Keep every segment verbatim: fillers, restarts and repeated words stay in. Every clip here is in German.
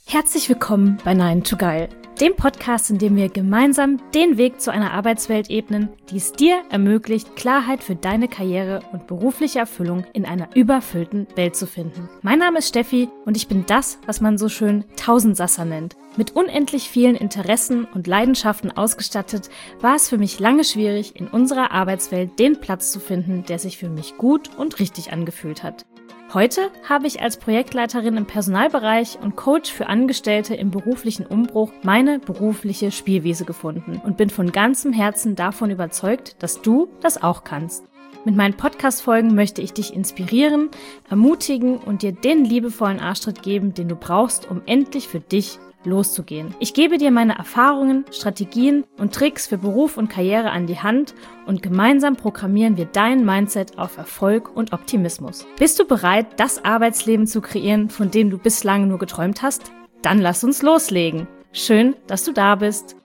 Herzlich willkommen bei Nine to Geil, dem Podcast, in dem wir gemeinsam den Weg zu einer Arbeitswelt ebnen, die es dir ermöglicht, Klarheit für deine Karriere und berufliche Erfüllung in einer überfüllten Welt zu finden. Mein Name ist Steffi und ich bin das, was man so schön Tausendsasser nennt. Mit unendlich vielen Interessen und Leidenschaften ausgestattet, war es für mich lange schwierig, in unserer Arbeitswelt den Platz zu finden, der sich für mich gut und richtig angefühlt hat. Heute habe ich als Projektleiterin im Personalbereich und Coach für Angestellte im beruflichen Umbruch meine berufliche Spielwiese gefunden und bin von ganzem Herzen davon überzeugt, dass du das auch kannst. Mit meinen Podcast-Folgen möchte ich dich inspirieren, ermutigen und dir den liebevollen Arschtritt geben, den du brauchst, um endlich für dich loszugehen. Ich gebe dir meine Erfahrungen, Strategien und Tricks für Beruf und Karriere an die Hand und gemeinsam programmieren wir dein Mindset auf Erfolg und Optimismus. Bist du bereit, das Arbeitsleben zu kreieren, von dem du bislang nur geträumt hast? Dann lass uns loslegen. Schön, dass du da bist.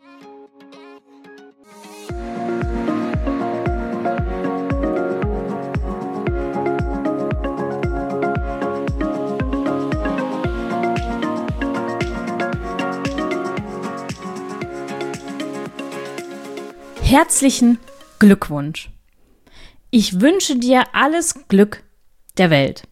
Herzlichen Glückwunsch! Ich wünsche dir alles Glück der Welt.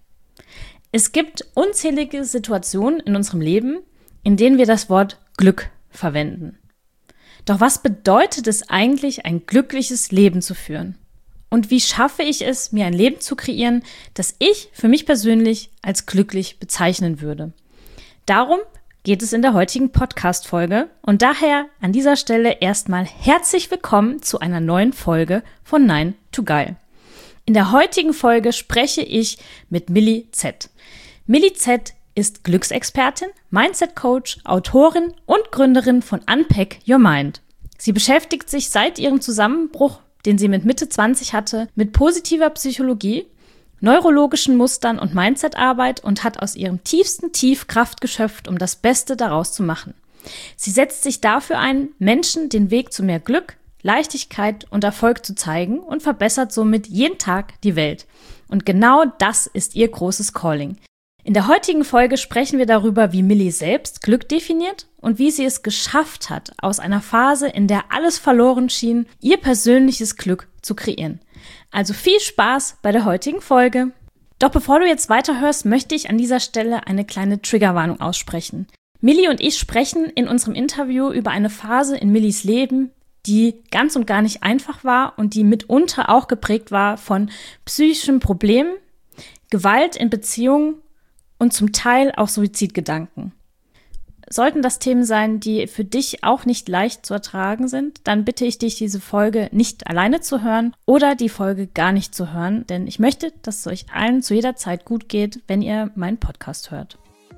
Es gibt unzählige Situationen in unserem Leben, in denen wir das Wort Glück verwenden. Doch was bedeutet es eigentlich, ein glückliches Leben zu führen? Und wie schaffe ich es, mir ein Leben zu kreieren, das ich für mich persönlich als glücklich bezeichnen würde? Darum geht es in der heutigen Podcast-Folge und daher an dieser Stelle erstmal herzlich willkommen zu einer neuen Folge von Nine to Geil. In der heutigen Folge spreche ich mit Millie Z. Millie Z ist Glücksexpertin, Mindset-Coach, Autorin und Gründerin von Unpack Your Mind. Sie beschäftigt sich seit ihrem Zusammenbruch, den sie mit Mitte zwanzig hatte, mit positiver Psychologie, neurologischen Mustern und Mindsetarbeit und hat aus ihrem tiefsten Tief Kraft geschöpft, um das Beste daraus zu machen. Sie setzt sich dafür ein, Menschen den Weg zu mehr Glück, Leichtigkeit und Erfolg zu zeigen und verbessert somit jeden Tag die Welt. Und genau das ist ihr großes Calling. In der heutigen Folge sprechen wir darüber, wie Millie selbst Glück definiert und wie sie es geschafft hat, aus einer Phase, in der alles verloren schien, ihr persönliches Glück zu kreieren. Also viel Spaß bei der heutigen Folge. Doch bevor du jetzt weiterhörst, möchte ich an dieser Stelle eine kleine Triggerwarnung aussprechen. Millie und ich sprechen in unserem Interview über eine Phase in Millies Leben, die ganz und gar nicht einfach war und die mitunter auch geprägt war von psychischen Problemen, Gewalt in Beziehungen und zum Teil auch Suizidgedanken. Sollten das Themen sein, die für dich auch nicht leicht zu ertragen sind, dann bitte ich dich, diese Folge nicht alleine zu hören oder die Folge gar nicht zu hören, denn ich möchte, dass es euch allen zu jeder Zeit gut geht, wenn ihr meinen Podcast hört.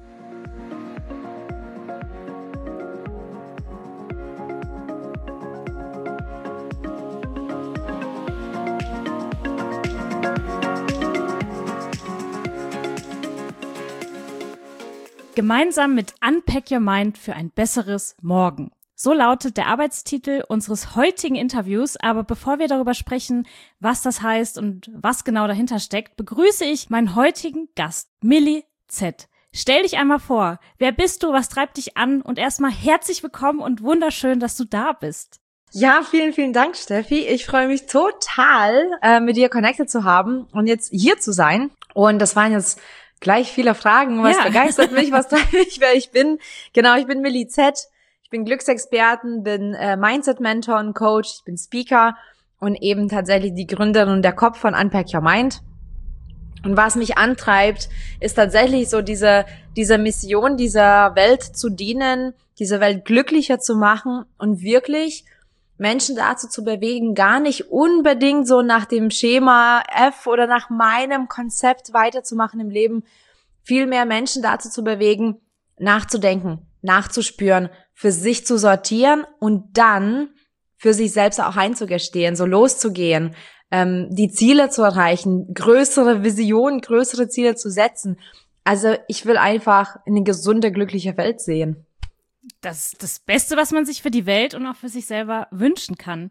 Gemeinsam mit Unpack Your Mind für ein besseres Morgen. So lautet der Arbeitstitel unseres heutigen Interviews. Aber bevor wir darüber sprechen, was das heißt und was genau dahinter steckt, begrüße ich meinen heutigen Gast, Millie Z. Stell dich einmal vor. Wer bist du? Was treibt dich an? Und erstmal herzlich willkommen und wunderschön, dass du da bist. Ja, vielen, vielen Dank, Steffi. Ich freue mich total, äh, mit dir connected zu haben und jetzt hier zu sein. Und das waren jetzt gleich viele Fragen, was ja. begeistert mich, was treibt mich, wer ich bin. Genau, ich bin Millie Z, ich bin Glücksexpertin, bin äh, Mindset-Mentor und Coach, ich bin Speaker und eben tatsächlich die Gründerin und der Kopf von Unpack Your Mind. Und was mich antreibt, ist tatsächlich so diese diese Mission, dieser Welt zu dienen, diese Welt glücklicher zu machen und wirklich Menschen dazu zu bewegen, gar nicht unbedingt so nach dem Schema F oder nach meinem Konzept weiterzumachen im Leben, vielmehr Menschen dazu zu bewegen, nachzudenken, nachzuspüren, für sich zu sortieren und dann für sich selbst auch einzugestehen, so loszugehen, ähm, die Ziele zu erreichen, größere Visionen, größere Ziele zu setzen. Also ich will einfach eine gesunde, glückliche Welt sehen. Das ist das Beste, was man sich für die Welt und auch für sich selber wünschen kann.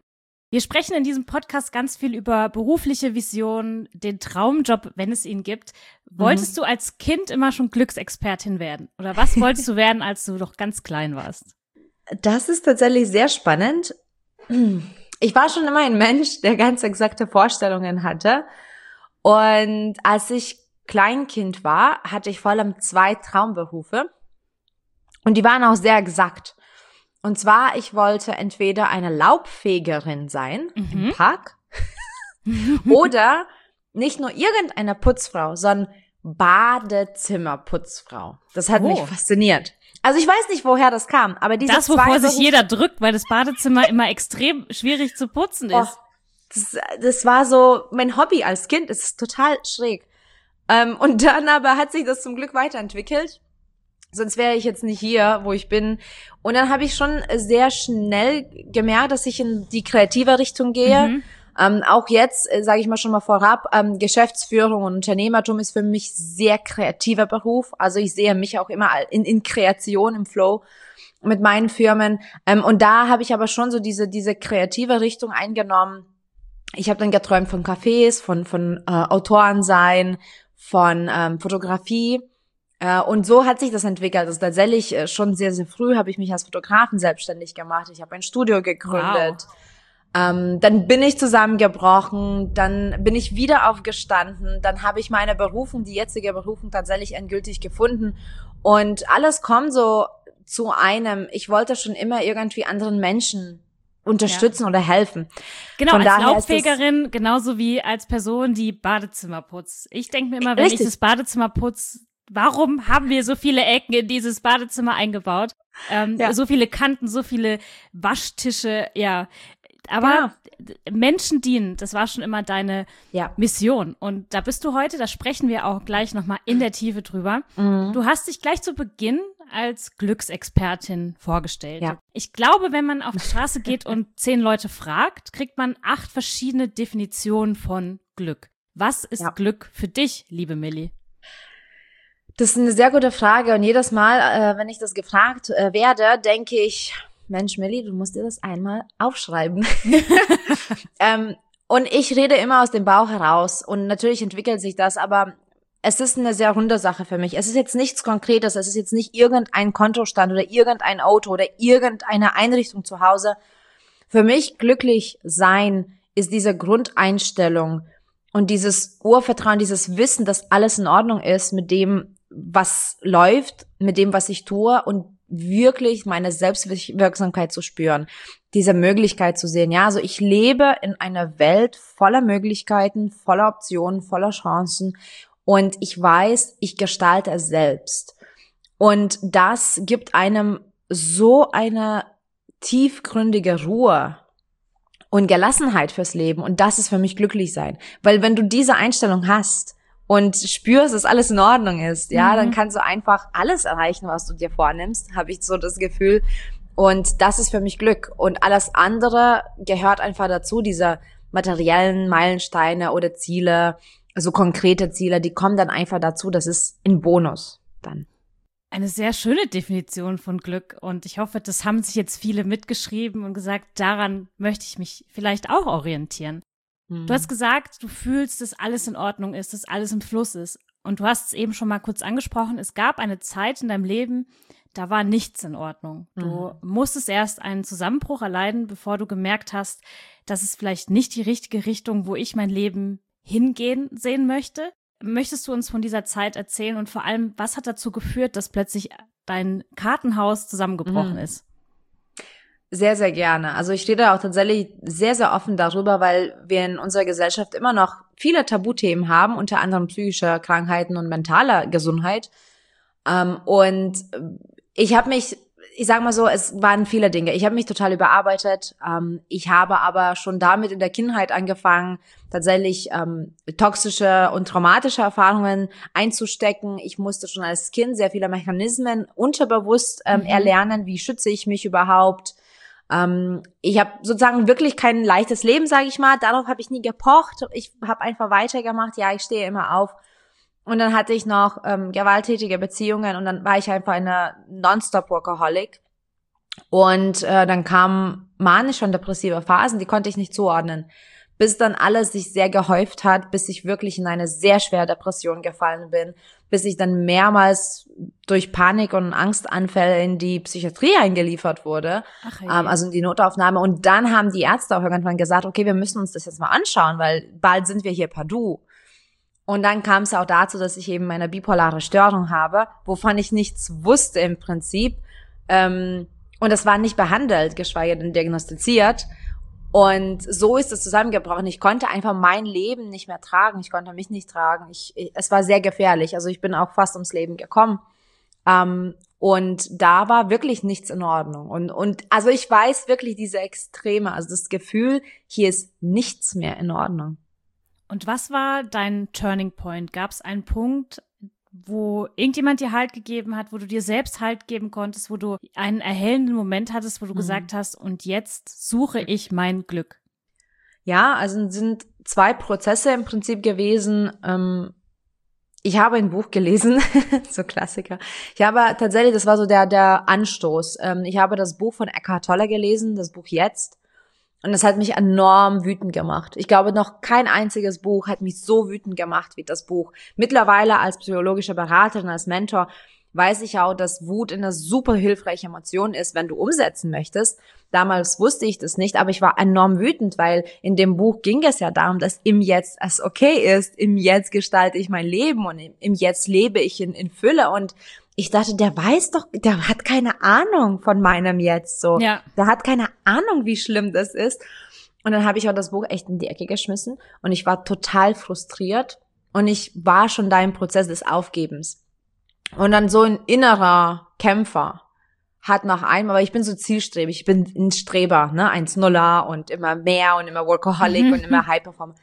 Wir sprechen in diesem Podcast ganz viel über berufliche Visionen, den Traumjob, wenn es ihn gibt. Wolltest mhm. du als Kind immer schon Glücksexpertin werden? Oder was wolltest du werden, als du noch ganz klein warst? Das ist tatsächlich sehr spannend. Ich war schon immer ein Mensch, der ganz exakte Vorstellungen hatte. Und als ich Kleinkind war, hatte ich vor allem zwei Traumberufe. Und die waren auch sehr exakt. Und zwar, ich wollte entweder eine Laubfegerin sein mhm. im Park oder nicht nur irgendeine Putzfrau, sondern Badezimmerputzfrau. Das hat oh. mich fasziniert. Also ich weiß nicht, woher das kam, aber diese Das, wovor sich jeder drückt, weil das Badezimmer immer extrem schwierig zu putzen ist. Oh, das, das war so mein Hobby als Kind. Es ist total schräg. Ähm, und dann aber hat sich das zum Glück weiterentwickelt. Sonst wäre ich jetzt nicht hier, wo ich bin. Und dann habe ich schon sehr schnell gemerkt, dass ich in die kreative Richtung gehe. Mhm. Ähm, auch jetzt, äh, sage ich mal schon mal vorab, ähm, Geschäftsführung und Unternehmertum ist für mich sehr kreativer Beruf. Also ich sehe mich auch immer in, in Kreation, im Flow mit meinen Firmen. Ähm, und da habe ich aber schon so diese diese kreative Richtung eingenommen. Ich habe dann geträumt von Cafés, von von äh, Autoren sein, von ähm, Fotografie. Und so hat sich das entwickelt. Also tatsächlich schon sehr, sehr früh habe ich mich als Fotografen selbstständig gemacht. Ich habe ein Studio gegründet. Wow. Ähm, dann bin ich zusammengebrochen. Dann bin ich wieder aufgestanden. Dann habe ich meine Berufung, die jetzige Berufung, tatsächlich endgültig gefunden. Und alles kommt so zu einem. Ich wollte schon immer irgendwie anderen Menschen unterstützen ja. oder helfen. Genau, Von als Laubfegerin, genauso wie als Person, die Badezimmer putzt. Ich denke mir immer, wenn Richtig. ich das Badezimmer putze, warum haben wir so viele Ecken in dieses Badezimmer eingebaut? Ähm, ja. So viele Kanten, so viele Waschtische, ja. Aber ja. Menschen dienen, das war schon immer deine ja. Mission. Und da bist du heute, da sprechen wir auch gleich nochmal in der Tiefe drüber. Mhm. Du hast dich gleich zu Beginn als Glücksexpertin vorgestellt. Ja. Ich glaube, wenn man auf die Straße geht und zehn Leute fragt, kriegt man acht verschiedene Definitionen von Glück. Was ist ja. Glück für dich, liebe Milli? Das ist eine sehr gute Frage und jedes Mal, äh, wenn ich das gefragt äh, werde, denke ich, Mensch, Milli, du musst dir das einmal aufschreiben. ähm, und ich rede immer aus dem Bauch heraus und natürlich entwickelt sich das, aber es ist eine sehr runde Sache für mich. Es ist jetzt nichts Konkretes, es ist jetzt nicht irgendein Kontostand oder irgendein Auto oder irgendeine Einrichtung zu Hause. Für mich glücklich sein ist diese Grundeinstellung und dieses Urvertrauen, dieses Wissen, dass alles in Ordnung ist mit dem, was läuft, mit dem, was ich tue und wirklich meine Selbstwirksamkeit zu spüren, diese Möglichkeit zu sehen. Ja, also ich lebe in einer Welt voller Möglichkeiten, voller Optionen, voller Chancen und ich weiß, ich gestalte es selbst. Und das gibt einem so eine tiefgründige Ruhe und Gelassenheit fürs Leben und das ist für mich glücklich sein. Weil wenn du diese Einstellung hast, und spürst, dass alles in Ordnung ist, ja, mhm. dann kannst du einfach alles erreichen, was du dir vornimmst, habe ich so das Gefühl. Und das ist für mich Glück. Und alles andere gehört einfach dazu, diese materiellen Meilensteine oder Ziele, so konkrete Ziele, die kommen dann einfach dazu, das ist ein Bonus dann. Eine sehr schöne Definition von Glück und ich hoffe, das haben sich jetzt viele mitgeschrieben und gesagt, daran möchte ich mich vielleicht auch orientieren. Du hast gesagt, du fühlst, dass alles in Ordnung ist, dass alles im Fluss ist. Und du hast es eben schon mal kurz angesprochen, es gab eine Zeit in deinem Leben, da war nichts in Ordnung. Du mhm. musstest erst einen Zusammenbruch erleiden, bevor du gemerkt hast, das ist vielleicht nicht die richtige Richtung, wo ich mein Leben hingehen sehen möchte. Möchtest du uns von dieser Zeit erzählen und vor allem, was hat dazu geführt, dass plötzlich dein Kartenhaus zusammengebrochen mhm. ist? Sehr, sehr gerne. Also ich rede auch tatsächlich sehr, sehr offen darüber, weil wir in unserer Gesellschaft immer noch viele Tabuthemen haben, unter anderem psychische Krankheiten und mentale Gesundheit. Und ich habe mich, ich sage mal so, es waren viele Dinge. Ich habe mich total überarbeitet. Ich habe aber schon damit in der Kindheit angefangen, tatsächlich toxische und traumatische Erfahrungen einzustecken. Ich musste schon als Kind sehr viele Mechanismen unterbewusst mhm. erlernen. Wie schütze ich mich überhaupt? Ähm, ich habe sozusagen wirklich kein leichtes Leben, sage ich mal. Darauf habe ich nie gepocht. Ich habe einfach weitergemacht. Ja, ich stehe immer auf. Und dann hatte ich noch ähm, gewalttätige Beziehungen und dann war ich einfach eine Non-Stop-Workaholic. Und äh, dann kamen manische und depressive Phasen, die konnte ich nicht zuordnen. Bis dann alles sich sehr gehäuft hat, bis ich wirklich in eine sehr schwere Depression gefallen bin, bis ich dann mehrmals durch Panik- und Angstanfälle in die Psychiatrie eingeliefert wurde, Ach, hey. ähm, also in die Notaufnahme. Und dann haben die Ärzte auch irgendwann gesagt, okay, wir müssen uns das jetzt mal anschauen, weil bald sind wir hier per Du. Und dann kam es auch dazu, dass ich eben eine bipolare Störung habe, wovon ich nichts wusste im Prinzip. Ähm, und das war nicht behandelt, geschweige denn diagnostiziert. Und so ist es zusammengebrochen. Ich konnte einfach mein Leben nicht mehr tragen. Ich konnte mich nicht tragen. Ich, ich, es war sehr gefährlich. Also ich bin auch fast ums Leben gekommen. Ähm, und da war wirklich nichts in Ordnung. Und, und also ich weiß wirklich diese Extreme, also das Gefühl, hier ist nichts mehr in Ordnung. Und was war dein Turning Point? Gab es einen Punkt, wo irgendjemand dir Halt gegeben hat, wo du dir selbst Halt geben konntest, wo du einen erhellenden Moment hattest, wo du mhm. gesagt hast, und jetzt suche ich mein Glück? Ja, also es sind zwei Prozesse im Prinzip gewesen. Ähm, ich habe ein Buch gelesen, so Klassiker. Ich habe tatsächlich, das war so der der Anstoß. Ähm, ich habe das Buch von Eckhart Tolle gelesen, das Buch Jetzt. Und das hat mich enorm wütend gemacht. Ich glaube, noch kein einziges Buch hat mich so wütend gemacht wie das Buch. Mittlerweile als psychologische Beraterin, als Mentor, weiß ich auch, dass Wut eine super hilfreiche Emotion ist, wenn du umsetzen möchtest. Damals wusste ich das nicht, aber ich war enorm wütend, weil in dem Buch ging es ja darum, dass im Jetzt es okay ist, im Jetzt gestalte ich mein Leben und im Jetzt lebe ich in, in Fülle. Und ich dachte, der weiß doch, der hat keine Ahnung von meinem Jetzt so. Ja. Der hat keine Ahnung, wie schlimm das ist. Und dann habe ich auch das Buch echt in die Ecke geschmissen und ich war total frustriert und ich war schon da im Prozess des Aufgebens. Und dann so ein innerer Kämpfer hat nach einem, aber ich bin so zielstrebig, ich bin ein Streber, ne, eins Nuller und immer mehr und immer Workaholic und immer High Performer.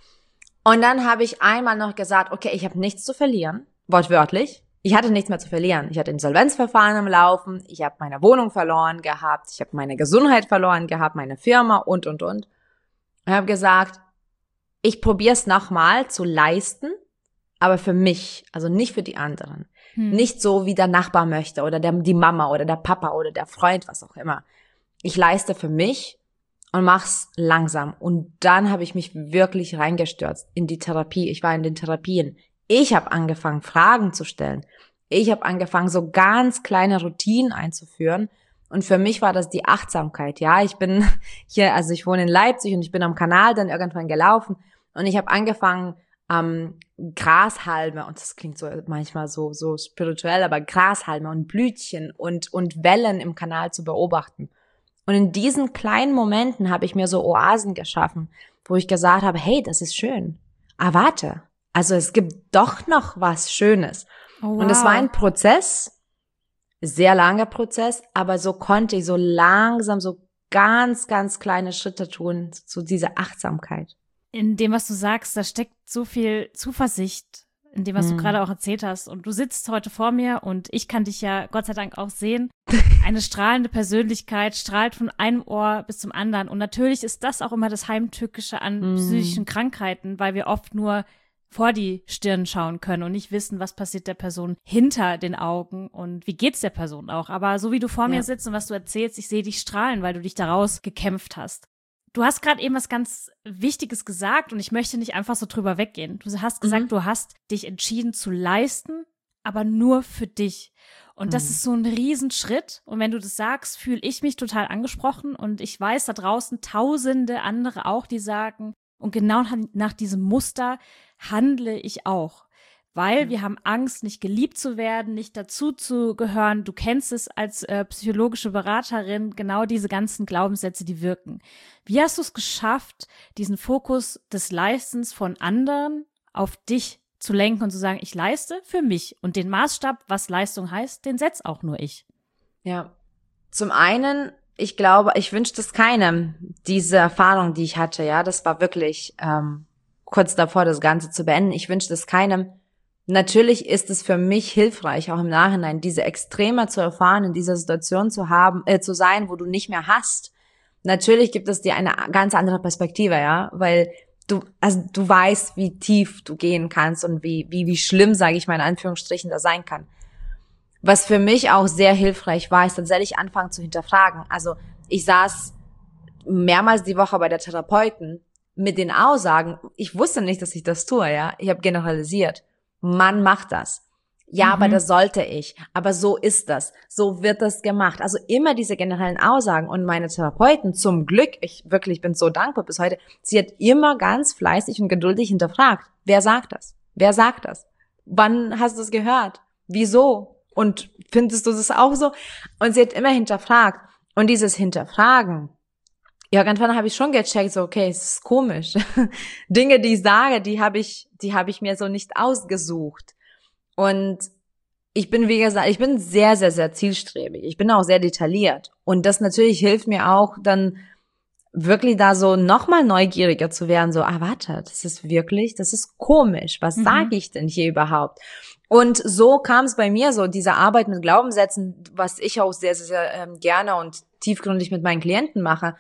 Und dann habe ich einmal noch gesagt, okay, ich habe nichts zu verlieren, wortwörtlich. Ich hatte nichts mehr zu verlieren. Ich hatte Insolvenzverfahren am Laufen, ich habe meine Wohnung verloren gehabt, ich habe meine Gesundheit verloren gehabt, meine Firma und, und, und. Ich habe gesagt, ich probiere es nochmal zu leisten, aber für mich, also nicht für die anderen. Hm. Nicht so, wie der Nachbar möchte oder der, die Mama oder der Papa oder der Freund, was auch immer. Ich leiste für mich und mach's langsam. Und dann habe ich mich wirklich reingestürzt in die Therapie. Ich war in den Therapien. Ich habe angefangen, Fragen zu stellen. Ich habe angefangen, so ganz kleine Routinen einzuführen. Und für mich war das die Achtsamkeit. Ja, ich bin hier, also ich wohne in Leipzig und ich bin am Kanal dann irgendwann gelaufen. Und ich habe angefangen, ähm, Grashalme, und das klingt so manchmal so so spirituell, aber Grashalme und Blütchen und und Wellen im Kanal zu beobachten. Und in diesen kleinen Momenten habe ich mir so Oasen geschaffen, wo ich gesagt habe, hey, das ist schön. Ah, warte. Also es gibt doch noch was Schönes. Oh, wow. Und es war ein Prozess, sehr langer Prozess, aber so konnte ich so langsam so ganz, ganz kleine Schritte tun zu dieser Achtsamkeit. In dem, was du sagst, da steckt so viel Zuversicht, in dem, was hm. du gerade auch erzählt hast. Und du sitzt heute vor mir und ich kann dich ja Gott sei Dank auch sehen. Eine strahlende Persönlichkeit, strahlt von einem Ohr bis zum anderen. Und natürlich ist das auch immer das Heimtückische an hm. psychischen Krankheiten, weil wir oft nur vor die Stirn schauen können und nicht wissen, was passiert der Person hinter den Augen und wie geht's der Person auch. Aber so wie du vor ja. mir sitzt und was du erzählst, ich sehe dich strahlen, weil du dich daraus gekämpft hast. Du hast gerade eben was ganz Wichtiges gesagt und ich möchte nicht einfach so drüber weggehen. Du hast gesagt, mhm. du hast dich entschieden zu leisten, aber nur für dich. Und mhm. das ist so ein Riesenschritt. Und wenn du das sagst, fühle ich mich total angesprochen und ich weiß da draußen tausende andere auch, die sagen, und genau nach diesem Muster handle ich auch. Weil wir haben Angst, nicht geliebt zu werden, nicht dazu zu gehören. Du kennst es als äh, psychologische Beraterin, genau diese ganzen Glaubenssätze, die wirken. Wie hast du es geschafft, diesen Fokus des Leistens von anderen auf dich zu lenken und zu sagen, ich leiste für mich. Und den Maßstab, was Leistung heißt, den setz auch nur ich. Ja, zum einen, ich glaube, ich wünsche das keinem, diese Erfahrung, die ich hatte. Ja, das war wirklich ähm, kurz davor, das Ganze zu beenden. Ich wünsche das keinem. Natürlich ist es für mich hilfreich, auch im Nachhinein, diese Extreme zu erfahren, in dieser Situation zu haben, äh, zu sein, wo du nicht mehr hast. Natürlich gibt es dir eine ganz andere Perspektive, ja, weil du, also du weißt, wie tief du gehen kannst und wie, wie, wie schlimm, sage ich mal in Anführungsstrichen, das sein kann. Was für mich auch sehr hilfreich war, ist tatsächlich anfangen zu hinterfragen. Also ich saß mehrmals die Woche bei der Therapeuten mit den Aussagen, ich wusste nicht, dass ich das tue, ja. Ich habe generalisiert. Man macht das. Ja, mhm. aber das sollte ich. Aber so ist das. So wird das gemacht. Also immer diese generellen Aussagen. Und meine Therapeuten, zum Glück, ich wirklich bin so dankbar bis heute, sie hat immer ganz fleißig und geduldig hinterfragt. Wer sagt das? Wer sagt das? Wann hast du es gehört? Wieso? Und findest du das auch so? Und sie hat immer hinterfragt. Und dieses Hinterfragen, ja, irgendwann habe ich schon gecheckt, so, okay, es ist komisch. Dinge, die ich sage, die habe ich, die habe ich mir so nicht ausgesucht. Und ich bin, wie gesagt, ich bin sehr, sehr, sehr zielstrebig. Ich bin auch sehr detailliert. Und das natürlich hilft mir auch dann wirklich da so nochmal neugieriger zu werden. So, ah, warte, das ist wirklich, das ist komisch. Was mhm. sage ich denn hier überhaupt? Und so kam es bei mir so, diese Arbeit mit Glaubenssätzen, was ich auch sehr, sehr, sehr ähm, gerne und tiefgründig mit meinen Klienten mache.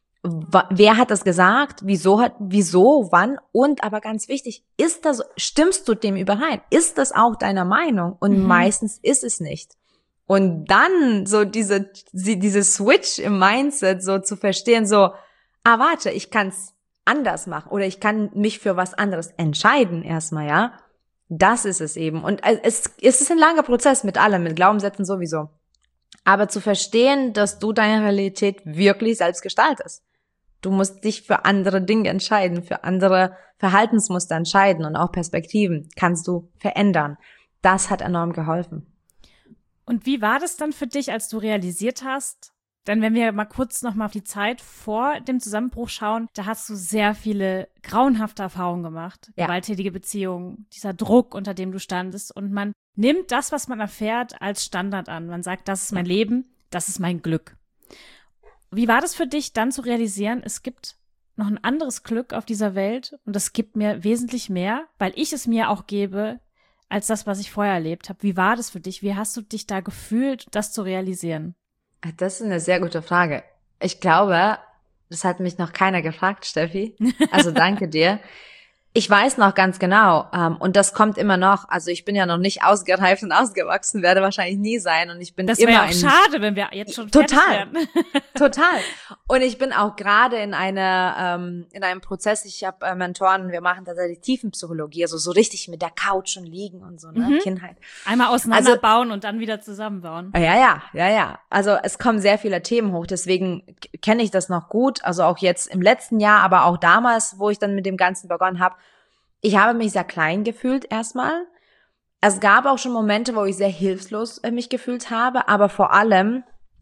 Wer hat das gesagt? Wieso hat, wieso, wann? Und aber ganz wichtig, ist das, stimmst du dem überein? Ist das auch deiner Meinung? Und mhm. meistens ist es nicht. Und dann so diese, diese Switch im Mindset so zu verstehen, so, ah, warte, ich kann's anders machen oder ich kann mich für was anderes entscheiden erstmal, ja. Das ist es eben. Und es, es ist ein langer Prozess mit allem, mit Glaubenssätzen sowieso. Aber zu verstehen, dass du deine Realität wirklich selbst gestaltest. Du musst dich für andere Dinge entscheiden, für andere Verhaltensmuster entscheiden und auch Perspektiven kannst du verändern. Das hat enorm geholfen. Und wie war das dann für dich, als du realisiert hast, denn wenn wir mal kurz nochmal auf die Zeit vor dem Zusammenbruch schauen, da hast du sehr viele grauenhafte Erfahrungen gemacht. Ja. Gewalttätige Beziehungen, dieser Druck, unter dem du standest. Und man nimmt das, was man erfährt, als Standard an. Man sagt, das ist mein Leben, das ist mein Glück. Wie war das für dich, dann zu realisieren, es gibt noch ein anderes Glück auf dieser Welt und es gibt mir wesentlich mehr, weil ich es mir auch gebe, als das, was ich vorher erlebt habe. Wie war das für dich? Wie hast du dich da gefühlt, das zu realisieren? Das ist eine sehr gute Frage. Ich glaube, das hat mich noch keiner gefragt, Steffi. Also danke dir. Ich weiß noch ganz genau, ähm, und das kommt immer noch, also ich bin ja noch nicht ausgereift und ausgewachsen, werde wahrscheinlich nie sein und ich bin das immer ja auch schade, wenn wir jetzt schon total, fertig werden. Total. Und ich bin auch gerade in einer ähm, in einem Prozess, ich habe äh, Mentoren, wir machen tatsächlich Tiefenpsychologie, also so richtig mit der Couch und liegen und so, ne, mhm. Kindheit. Einmal auseinanderbauen also, und dann wieder zusammenbauen. Ja, ja, ja, ja. Also es kommen sehr viele Themen hoch, deswegen kenne ich das noch gut, also auch jetzt im letzten Jahr, aber auch damals, wo ich dann mit dem Ganzen begonnen habe. Ich habe mich sehr klein gefühlt erstmal. Es gab auch schon Momente, wo ich sehr hilflos äh, mich gefühlt habe, aber vor allem,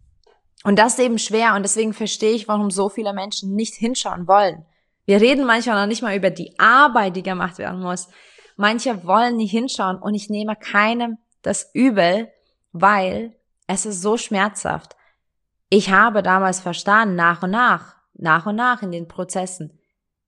und das ist eben schwer und deswegen verstehe ich, warum so viele Menschen nicht hinschauen wollen. Wir reden manchmal noch nicht mal über die Arbeit, die gemacht werden muss. Manche wollen nicht hinschauen und ich nehme keinem das übel, weil es ist so schmerzhaft. Ich habe damals verstanden, nach und nach, nach und nach in den Prozessen,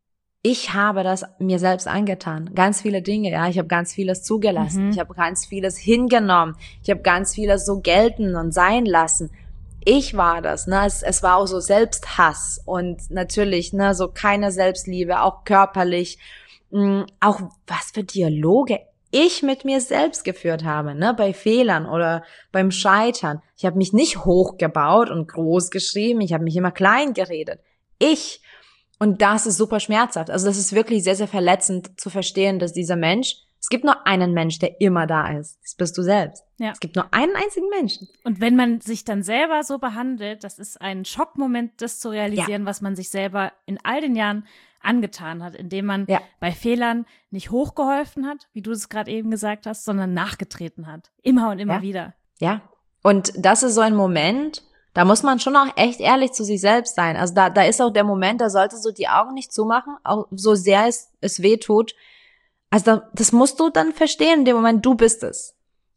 ich habe das mir selbst angetan. Ganz viele Dinge, ja. Ich habe ganz vieles zugelassen. Mhm. Ich habe ganz vieles hingenommen. Ich habe ganz vieles so gelten und sein lassen. Ich war das, ne. Es, es war auch so Selbsthass und natürlich, ne, so keine Selbstliebe, auch körperlich. Mh, auch was für Dialoge ich mit mir selbst geführt habe, ne, bei Fehlern oder beim Scheitern. Ich habe mich nicht hochgebaut und groß geschrieben. Ich habe mich immer klein geredet. Ich Und das ist super schmerzhaft. Also das ist wirklich sehr, sehr verletzend zu verstehen, dass dieser Mensch, es gibt nur einen Mensch, der immer da ist. Das bist du selbst. Ja. Es gibt nur einen einzigen Menschen. Und wenn man sich dann selber so behandelt, das ist ein Schockmoment, das zu realisieren, ja. was man sich selber in all den Jahren angetan hat, indem man ja. bei Fehlern nicht hochgeholfen hat, wie du es gerade eben gesagt hast, sondern nachgetreten hat. Immer und immer ja. wieder. Ja. Und das ist so ein Moment, da muss man schon auch echt ehrlich zu sich selbst sein. Also da, da ist auch der Moment, da solltest du die Augen nicht zumachen, auch so sehr es, es weh tut. Also da, das musst du dann verstehen in dem Moment, du bist es.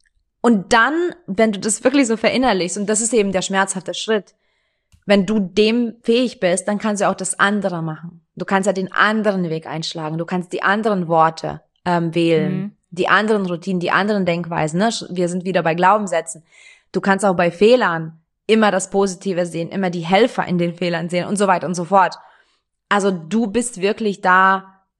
Und dann, wenn du das wirklich so verinnerlichst, und das ist eben der schmerzhafte Schritt, wenn du dem fähig bist, dann kannst du auch das andere machen. Du kannst ja den anderen Weg einschlagen, du kannst die anderen Worte ähm, wählen, mhm. die anderen Routinen, die anderen Denkweisen. Ne? Wir sind wieder bei Glaubenssätzen. Du kannst auch bei Fehlern immer das Positive sehen, immer die Helfer in den Fehlern sehen und so weiter und so fort. Also du bist wirklich da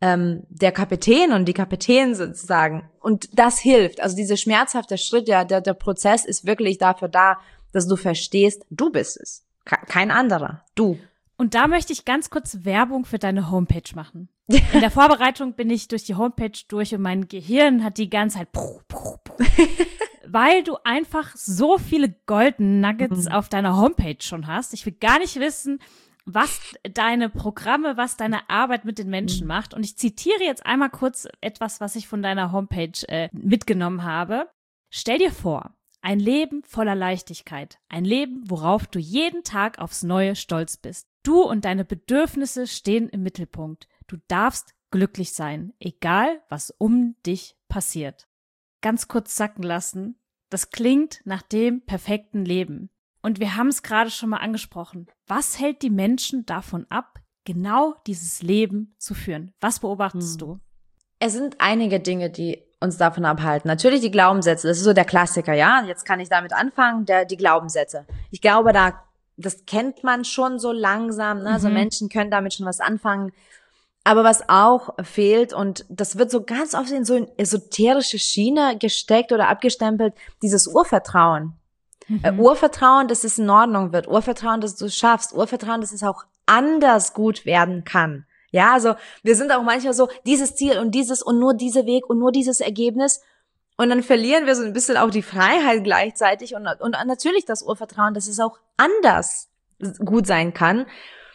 ähm, der Kapitän und die Kapitän sozusagen. Und das hilft. Also dieser schmerzhafte Schritt, der, der, der Prozess ist wirklich dafür da, dass du verstehst, du bist es. Kein anderer. Du. Und da möchte ich ganz kurz Werbung für deine Homepage machen. In der Vorbereitung bin ich durch die Homepage durch und mein Gehirn hat die ganze Zeit puh, puh, puh, weil du einfach so viele Golden Nuggets auf deiner Homepage schon hast. Ich will gar nicht wissen, was deine Programme, was deine Arbeit mit den Menschen macht. Und ich zitiere jetzt einmal kurz etwas, was ich von deiner Homepage äh, mitgenommen habe. Stell dir vor, ein Leben voller Leichtigkeit. Ein Leben, worauf du jeden Tag aufs Neue stolz bist. Du und deine Bedürfnisse stehen im Mittelpunkt. Du darfst glücklich sein, egal was um dich passiert. Ganz kurz sacken lassen. Das klingt nach dem perfekten Leben. Und wir haben es gerade schon mal angesprochen. Was hält die Menschen davon ab, genau dieses Leben zu führen? Was beobachtest hm. du? Es sind einige Dinge, die uns davon abhalten. Natürlich die Glaubenssätze, das ist so der Klassiker, ja. Jetzt kann ich damit anfangen, der, die Glaubenssätze. Ich glaube, da, das kennt man schon so langsam, ne? Mhm. So Menschen können damit schon was anfangen. Aber was auch fehlt, und das wird so ganz oft in so eine esoterische Schiene gesteckt oder abgestempelt, dieses Urvertrauen. Mhm. Äh, Urvertrauen, dass es in Ordnung wird. Urvertrauen, dass du es schaffst. Urvertrauen, dass es auch anders gut werden kann. Ja, also wir sind auch manchmal so, dieses Ziel und dieses und nur dieser Weg und nur dieses Ergebnis. Und dann verlieren wir so ein bisschen auch die Freiheit gleichzeitig und, und natürlich das Urvertrauen, dass es auch anders gut sein kann.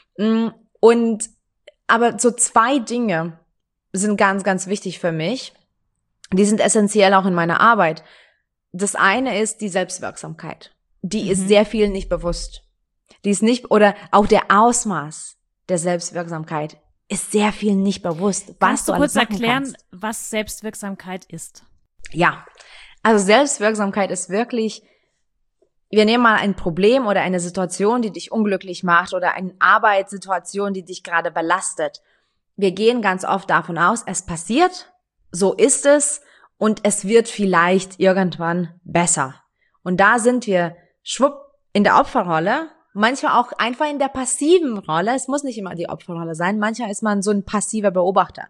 Und aber so zwei Dinge sind ganz, ganz wichtig für mich. Die sind essentiell auch in meiner Arbeit. Das eine ist die Selbstwirksamkeit. Die mhm. ist sehr vielen nicht bewusst. Die ist nicht, oder auch der Ausmaß der Selbstwirksamkeit ist sehr vielen nicht bewusst, was Kannst du du alles kurz machen erklären, kannst. was Selbstwirksamkeit ist? Ja, also Selbstwirksamkeit ist wirklich, wir nehmen mal ein Problem oder eine Situation, die dich unglücklich macht oder eine Arbeitssituation, die dich gerade belastet. Wir gehen ganz oft davon aus, es passiert, so ist es und es wird vielleicht irgendwann besser. Und da sind wir schwupp in der Opferrolle, manchmal auch einfach in der passiven Rolle. Es muss nicht immer die Opferrolle sein, manchmal ist man so ein passiver Beobachter.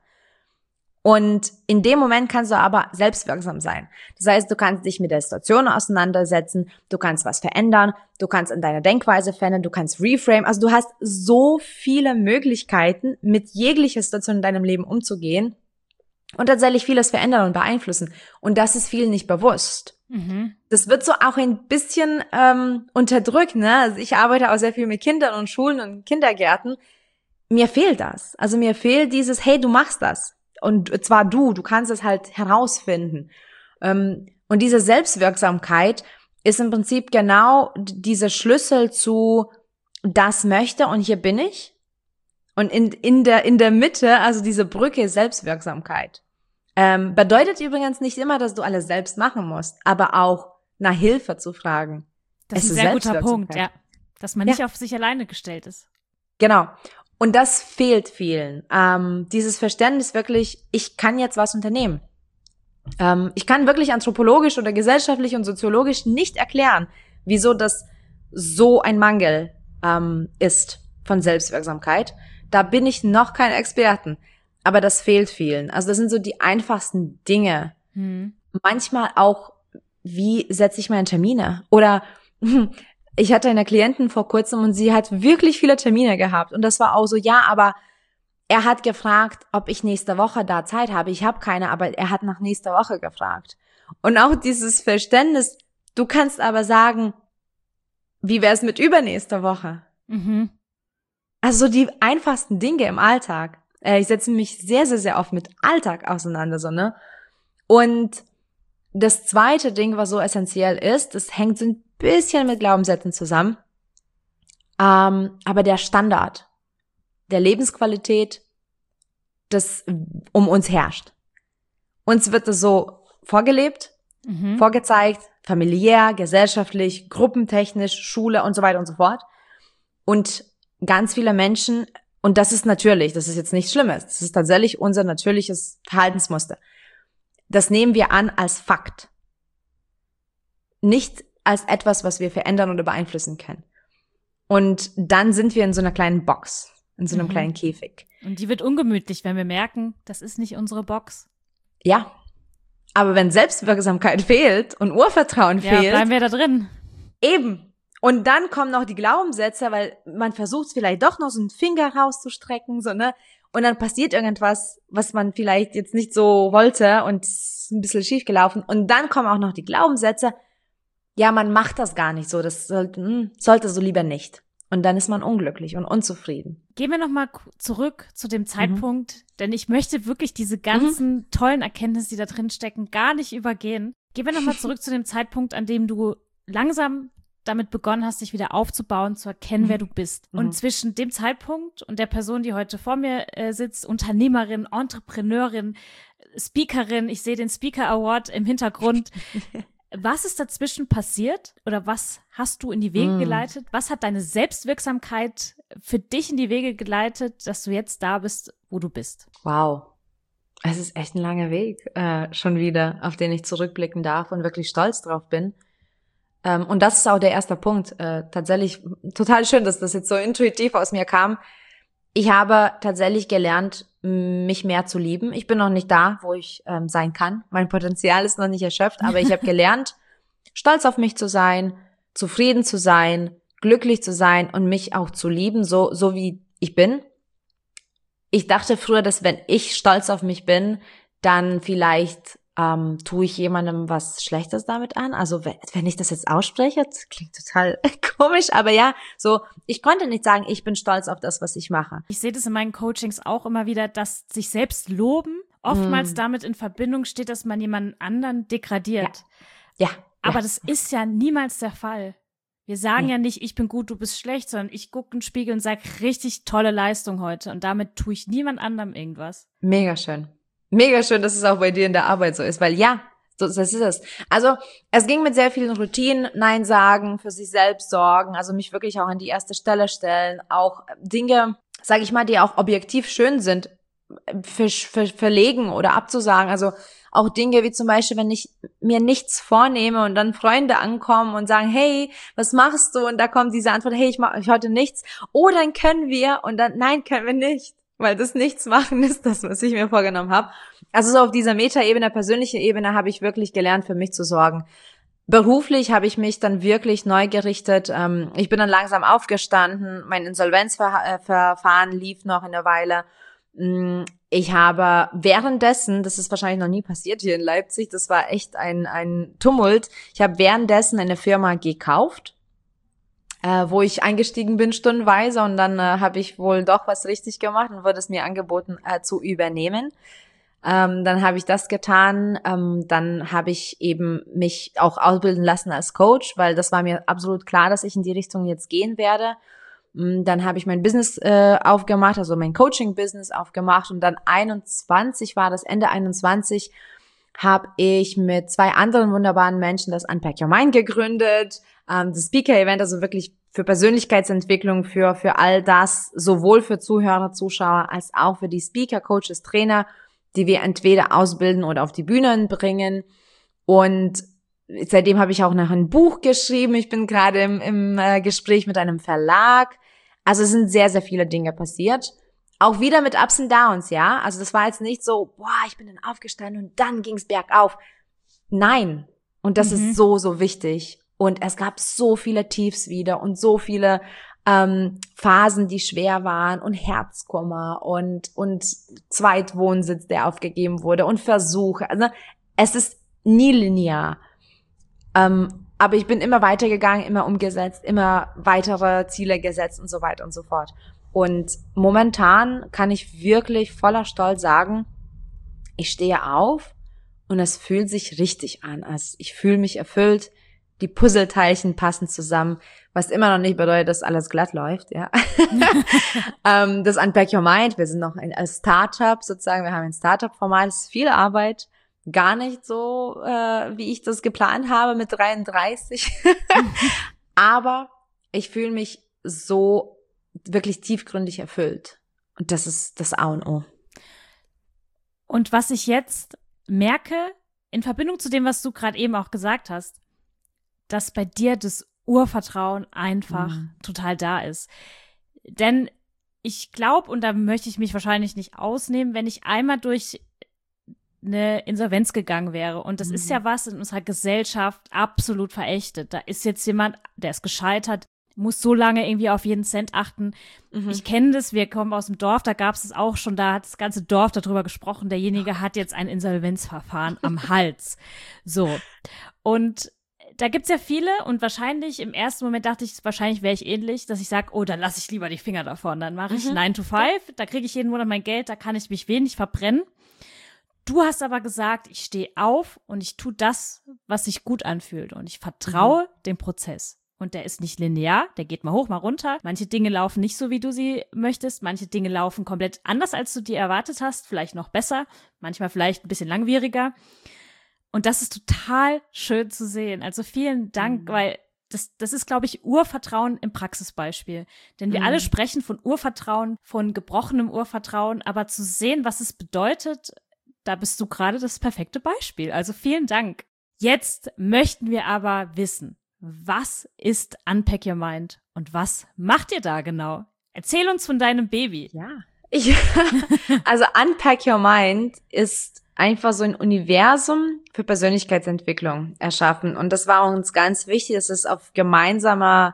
Und in dem Moment kannst du aber selbstwirksam sein. Das heißt, du kannst dich mit der Situation auseinandersetzen, du kannst was verändern, du kannst in deiner Denkweise verändern, du kannst reframe. Also du hast so viele Möglichkeiten, mit jeglicher Situation in deinem Leben umzugehen und tatsächlich vieles verändern und beeinflussen. Und das ist vielen nicht bewusst. Mhm. Das wird so auch ein bisschen ähm, unterdrückt, ne? Also ich arbeite auch sehr viel mit Kindern und Schulen und Kindergärten. Mir fehlt das. Also mir fehlt dieses, hey, du machst das. Und zwar du, du kannst es halt herausfinden. Und diese Selbstwirksamkeit ist im Prinzip genau dieser Schlüssel zu das möchte und hier bin ich. Und in, in der, in der Mitte, also diese Brücke Selbstwirksamkeit. Ähm, bedeutet übrigens nicht immer, dass du alles selbst machen musst, aber auch nach Hilfe zu fragen. Das ist ein sehr guter Punkt, ja. Dass man nicht ja. auf sich alleine gestellt ist. Genau. Und das fehlt vielen. Ähm, dieses Verständnis wirklich, ich kann jetzt was unternehmen. Ähm, ich kann wirklich anthropologisch oder gesellschaftlich und soziologisch nicht erklären, wieso das so ein Mangel ähm, ist von Selbstwirksamkeit. Da bin ich noch kein Experten. Aber das fehlt vielen. Also das sind so die einfachsten Dinge. Hm. Manchmal auch, wie setze ich meine Termine? Oder ich hatte eine Klientin vor kurzem und sie hat wirklich viele Termine gehabt. Und das war auch so, ja, aber er hat gefragt, ob ich nächste Woche da Zeit habe. Ich habe keine, aber er hat nach nächster Woche gefragt. Und auch dieses Verständnis, du kannst aber sagen, wie wär's mit übernächster Woche? Mhm. Also die einfachsten Dinge im Alltag. Ich setze mich sehr, sehr, sehr oft mit Alltag auseinander, so, ne? Und das zweite Ding, was so essentiell ist, das hängt so ein bisschen mit Glaubenssätzen zusammen. Ähm, aber der Standard der Lebensqualität, das um uns herrscht. Uns wird das so vorgelebt, mhm. vorgezeigt, familiär, gesellschaftlich, gruppentechnisch, Schule und so weiter und so fort. Und ganz viele Menschen, und das ist natürlich, das ist jetzt nichts Schlimmes, das ist tatsächlich unser natürliches Verhaltensmuster. Das nehmen wir an als Fakt. Nicht als etwas, was wir verändern oder beeinflussen können. Und dann sind wir in so einer kleinen Box, in so einem mhm. kleinen Käfig. Und die wird ungemütlich, wenn wir merken, das ist nicht unsere Box. Ja, aber wenn Selbstwirksamkeit fehlt und Urvertrauen ja, fehlt. Ja, bleiben wir da drin. Eben. Und dann kommen noch die Glaubenssätze, weil man versucht vielleicht doch noch so einen Finger rauszustrecken, so, ne? Und dann passiert irgendwas, was man vielleicht jetzt nicht so wollte und ist ein bisschen schief gelaufen. Und dann kommen auch noch die Glaubenssätze. Ja, man macht das gar nicht so, das sollte, hm, sollte so lieber nicht. Und dann ist man unglücklich und unzufrieden. Gehen wir nochmal zurück zu dem Zeitpunkt, mhm. denn ich möchte wirklich diese ganzen mhm. tollen Erkenntnisse, die da drin stecken, gar nicht übergehen. Gehen wir nochmal zurück zu dem Zeitpunkt, an dem du langsam damit begonnen hast, dich wieder aufzubauen, zu erkennen, mhm. wer du bist. Mhm. Und zwischen dem Zeitpunkt und der Person, die heute vor mir äh, sitzt, Unternehmerin, Entrepreneurin, Speakerin, ich sehe den Speaker Award im Hintergrund. Was ist dazwischen passiert oder was hast du in die Wege mm. geleitet? Was hat deine Selbstwirksamkeit für dich in die Wege geleitet, dass du jetzt da bist, wo du bist? Wow, es ist echt ein langer Weg äh, schon wieder, auf den ich zurückblicken darf und wirklich stolz drauf bin. Ähm, und das ist auch der erste Punkt. Äh, tatsächlich total schön, dass das jetzt so intuitiv aus mir kam. Ich habe tatsächlich gelernt, mich mehr zu lieben. Ich bin noch nicht da, wo ich ähm, sein kann. Mein Potenzial ist noch nicht erschöpft, aber ich habe gelernt, stolz auf mich zu sein, zufrieden zu sein, glücklich zu sein und mich auch zu lieben, so so wie ich bin. Ich dachte früher, dass wenn ich stolz auf mich bin, dann vielleicht ähm, tue ich jemandem was Schlechtes damit an. Also wenn, wenn ich das jetzt ausspreche, das klingt total komisch, aber ja, so, ich konnte nicht sagen, ich bin stolz auf das, was ich mache. Ich sehe das in meinen Coachings auch immer wieder, dass sich selbst loben oftmals mm. damit in Verbindung steht, dass man jemanden anderen degradiert. Ja. ja aber ja. das ist ja niemals der Fall. Wir sagen ja. ja nicht, ich bin gut, du bist schlecht, sondern ich gucke in den Spiegel und sage, richtig tolle Leistung heute. Und damit tue ich niemand anderem irgendwas. Mega schön. Mega schön, dass es auch bei dir in der Arbeit so ist, weil ja, so, das ist es. Also es ging mit sehr vielen Routinen, Nein sagen, für sich selbst sorgen, also mich wirklich auch an die erste Stelle stellen, auch Dinge, sage ich mal, die auch objektiv schön sind, für, für, verlegen oder abzusagen. Also auch Dinge wie zum Beispiel, wenn ich mir nichts vornehme und dann Freunde ankommen und sagen, hey, was machst du? Und da kommt diese Antwort, hey, ich mache heute nichts. Oh, dann können wir. Und dann, nein, können wir nicht. Weil das Nichtsmachen ist das, was ich mir vorgenommen habe. Also so auf dieser Metaebene, persönlichen Ebene habe ich wirklich gelernt, für mich zu sorgen. Beruflich habe ich mich dann wirklich neu gerichtet. Ich bin dann langsam aufgestanden. Mein Insolvenzverfahren lief noch eine Weile. Ich habe währenddessen, das ist wahrscheinlich noch nie passiert hier in Leipzig, das war echt ein, ein Tumult. Ich habe währenddessen eine Firma gekauft, äh, wo ich eingestiegen bin stundenweise und dann äh, habe ich wohl doch was richtig gemacht und wurde es mir angeboten äh, zu übernehmen. Ähm, dann habe ich das getan, ähm, dann habe ich eben mich auch ausbilden lassen als Coach, weil das war mir absolut klar, dass ich in die Richtung jetzt gehen werde. Dann habe ich mein Business äh, aufgemacht, also mein Coaching-Business aufgemacht und dann einundzwanzig war das, Ende einundzwanzig, habe ich mit zwei anderen wunderbaren Menschen das Unpack Your Mind gegründet, ähm, das Speaker-Event, also wirklich für Persönlichkeitsentwicklung, für für all das, sowohl für Zuhörer, Zuschauer, als auch für die Speaker, Coaches, Trainer, die wir entweder ausbilden oder auf die Bühnen bringen. Und seitdem habe ich auch noch ein Buch geschrieben. Ich bin gerade im, im äh, Gespräch mit einem Verlag. Also es sind sehr, sehr viele Dinge passiert. Auch wieder mit Ups und Downs, ja. Also das war jetzt nicht so, boah, ich bin dann aufgestanden und dann ging's bergauf. Nein. Und das mhm. ist so, so wichtig. Und es gab so viele Tiefs wieder und so viele ähm, Phasen, die schwer waren und Herzkummer und und Zweitwohnsitz, der aufgegeben wurde und Versuche. Also es ist nie linear. Ähm, aber ich bin immer weitergegangen, immer umgesetzt, immer weitere Ziele gesetzt und so weiter und so fort. Und momentan kann ich wirklich voller Stolz sagen, ich stehe auf und es fühlt sich richtig an. Also ich fühle mich erfüllt, die Puzzleteilchen passen zusammen, was immer noch nicht bedeutet, dass alles glatt läuft, ja. ähm, das Unpack Your Mind, wir sind noch ein als Startup sozusagen, wir haben ein Startup-Format, es ist viel Arbeit, gar nicht so, äh, wie ich das geplant habe mit dreiunddreißig. Aber ich fühle mich so wirklich tiefgründig erfüllt. Und das ist das A und O. Und was ich jetzt merke, in Verbindung zu dem, was du gerade eben auch gesagt hast, dass bei dir das Urvertrauen einfach mhm. total da ist. Denn ich glaube, und da möchte ich mich wahrscheinlich nicht ausnehmen, wenn ich einmal durch eine Insolvenz gegangen wäre. Und das mhm. ist ja was in unserer Gesellschaft absolut verächtet. Da ist jetzt jemand, der ist gescheitert, muss so lange irgendwie auf jeden Cent achten. Mhm. Ich kenne das, wir kommen aus dem Dorf, da gab es es auch schon, da hat das ganze Dorf darüber gesprochen, derjenige hat jetzt ein Insolvenzverfahren am Hals. So. Und da gibt's ja viele und wahrscheinlich im ersten Moment dachte ich, wahrscheinlich wäre ich ähnlich, dass ich sage, oh, dann lasse ich lieber die Finger davon. Dann mache ich mhm. nine to five, da kriege ich jeden Monat mein Geld, da kann ich mich wenig verbrennen. Du hast aber gesagt, ich stehe auf und ich tue das, was sich gut anfühlt und ich vertraue mhm. dem Prozess. Und der ist nicht linear, der geht mal hoch, mal runter. Manche Dinge laufen nicht so, wie du sie möchtest. Manche Dinge laufen komplett anders, als du dir erwartet hast. Vielleicht noch besser, manchmal vielleicht ein bisschen langwieriger. Und das ist total schön zu sehen. Also vielen Dank, mhm. weil das, das ist, glaube ich, Urvertrauen im Praxisbeispiel. Denn wir mhm. alle sprechen von Urvertrauen, von gebrochenem Urvertrauen. Aber zu sehen, was es bedeutet, da bist du gerade das perfekte Beispiel. Also vielen Dank. Jetzt möchten wir aber wissen, was ist Unpack Your Mind und was macht ihr da genau? Erzähl uns von deinem Baby. Ja, ich, also Unpack Your Mind ist einfach so ein Universum für Persönlichkeitsentwicklung erschaffen. Und das war uns ganz wichtig, dass es auf gemeinsamer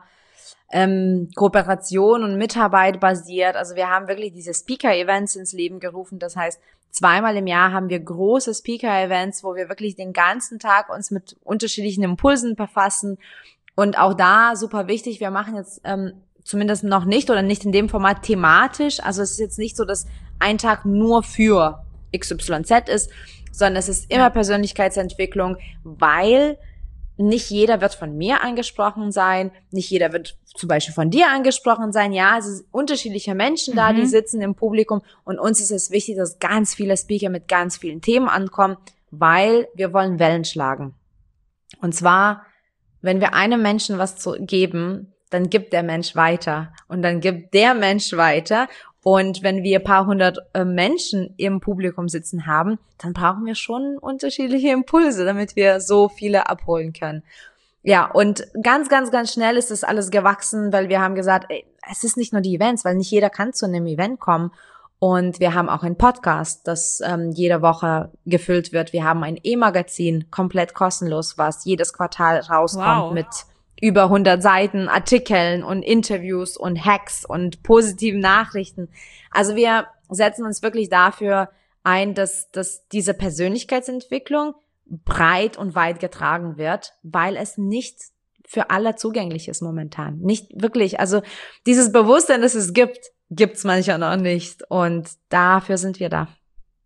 ähm, Kooperation und Mitarbeit basiert. Also wir haben wirklich diese Speaker-Events ins Leben gerufen. Das heißt, zweimal im Jahr haben wir große Speaker-Events, wo wir wirklich den ganzen Tag uns mit unterschiedlichen Impulsen befassen. Und auch da super wichtig, wir machen jetzt ähm, zumindest noch nicht oder nicht in dem Format thematisch. Also es ist jetzt nicht so, dass ein Tag nur für X Y Z ist, sondern es ist immer Persönlichkeitsentwicklung, weil nicht jeder wird von mir angesprochen sein, nicht jeder wird zum Beispiel von dir angesprochen sein. Ja, es sind unterschiedliche Menschen da, mhm. die sitzen im Publikum und uns ist es wichtig, dass ganz viele Speaker mit ganz vielen Themen ankommen, weil wir wollen Wellen schlagen. Und zwar, wenn wir einem Menschen was zu geben, dann gibt der Mensch weiter und dann gibt der Mensch weiter. Und wenn wir ein paar hundert äh, Menschen im Publikum sitzen haben, dann brauchen wir schon unterschiedliche Impulse, damit wir so viele abholen können. Ja, und ganz, ganz, ganz schnell ist das alles gewachsen, weil wir haben gesagt, ey, es ist nicht nur die Events, weil nicht jeder kann zu einem Event kommen. Und wir haben auch einen Podcast, das ähm, jede Woche gefüllt wird. Wir haben ein E-Magazin, komplett kostenlos, was jedes Quartal rauskommt wow. mit über hundert Seiten, Artikeln und Interviews und Hacks und positiven Nachrichten. Also wir setzen uns wirklich dafür ein, dass, dass diese Persönlichkeitsentwicklung breit und weit getragen wird, weil es nicht für alle zugänglich ist momentan. Nicht wirklich. Also dieses Bewusstsein, dass es gibt, gibt's manchmal noch nicht. Und dafür sind wir da.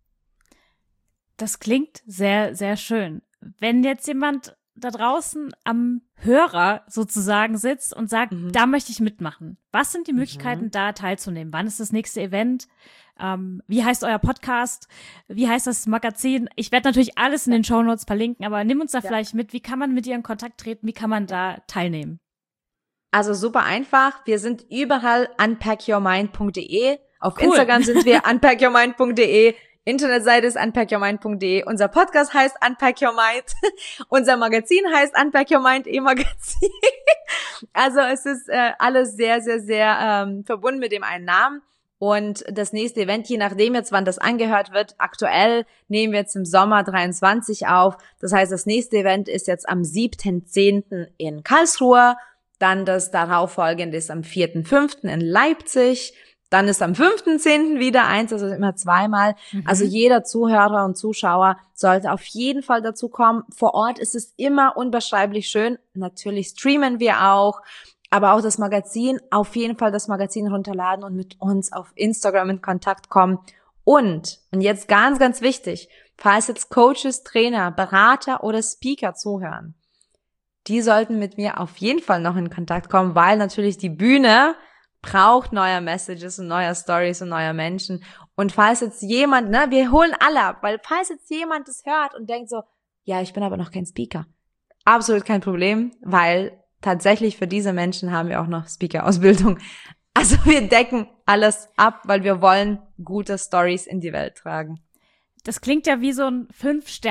Das klingt sehr, sehr schön. Wenn jetzt jemand da draußen am Hörer sozusagen sitzt und sagt, mhm. da möchte ich mitmachen. Was sind die Möglichkeiten, mhm. da teilzunehmen? Wann ist das nächste Event? Ähm, wie heißt euer Podcast? Wie heißt das Magazin? Ich werde natürlich alles in den Shownotes verlinken, aber nimm uns da ja. vielleicht mit. Wie kann man mit dir in Kontakt treten? Wie kann man da teilnehmen? Also super einfach. Wir sind überall unpack your mind punkt de. Auf cool. Instagram sind wir unpack your mind punkt de. Internetseite ist unpack your mind punkt de. Unser Podcast heißt Unpack Your Mind. Unser Magazin heißt Unpack Your Mind E-Magazin. Also es ist äh, alles sehr, sehr, sehr ähm, verbunden mit dem einen Namen. Und das nächste Event, je nachdem jetzt, wann das angehört wird, aktuell nehmen wir jetzt im Sommer dreiundzwanzig auf. Das heißt, das nächste Event ist jetzt am siebten zehnten in Karlsruhe. Dann das darauffolgende ist am vierten fünften in Leipzig. Dann ist am fünften zehnten wieder eins, also immer zweimal. Mhm. Also jeder Zuhörer und Zuschauer sollte auf jeden Fall dazu kommen. Vor Ort ist es immer unbeschreiblich schön. Natürlich streamen wir auch, aber auch das Magazin, auf jeden Fall das Magazin runterladen und mit uns auf Instagram in Kontakt kommen. Und, und jetzt ganz, ganz wichtig, falls jetzt Coaches, Trainer, Berater oder Speaker zuhören, die sollten mit mir auf jeden Fall noch in Kontakt kommen, weil natürlich die Bühne braucht neue Messages und neue Stories und neue Menschen. Und falls jetzt jemand, ne, wir holen alle ab, weil falls jetzt jemand das hört und denkt so, ja, ich bin aber noch kein Speaker. Absolut kein Problem, weil tatsächlich für diese Menschen haben wir auch noch Speaker-Ausbildung. Also wir decken alles ab, weil wir wollen gute Stories in die Welt tragen. Das klingt ja wie so ein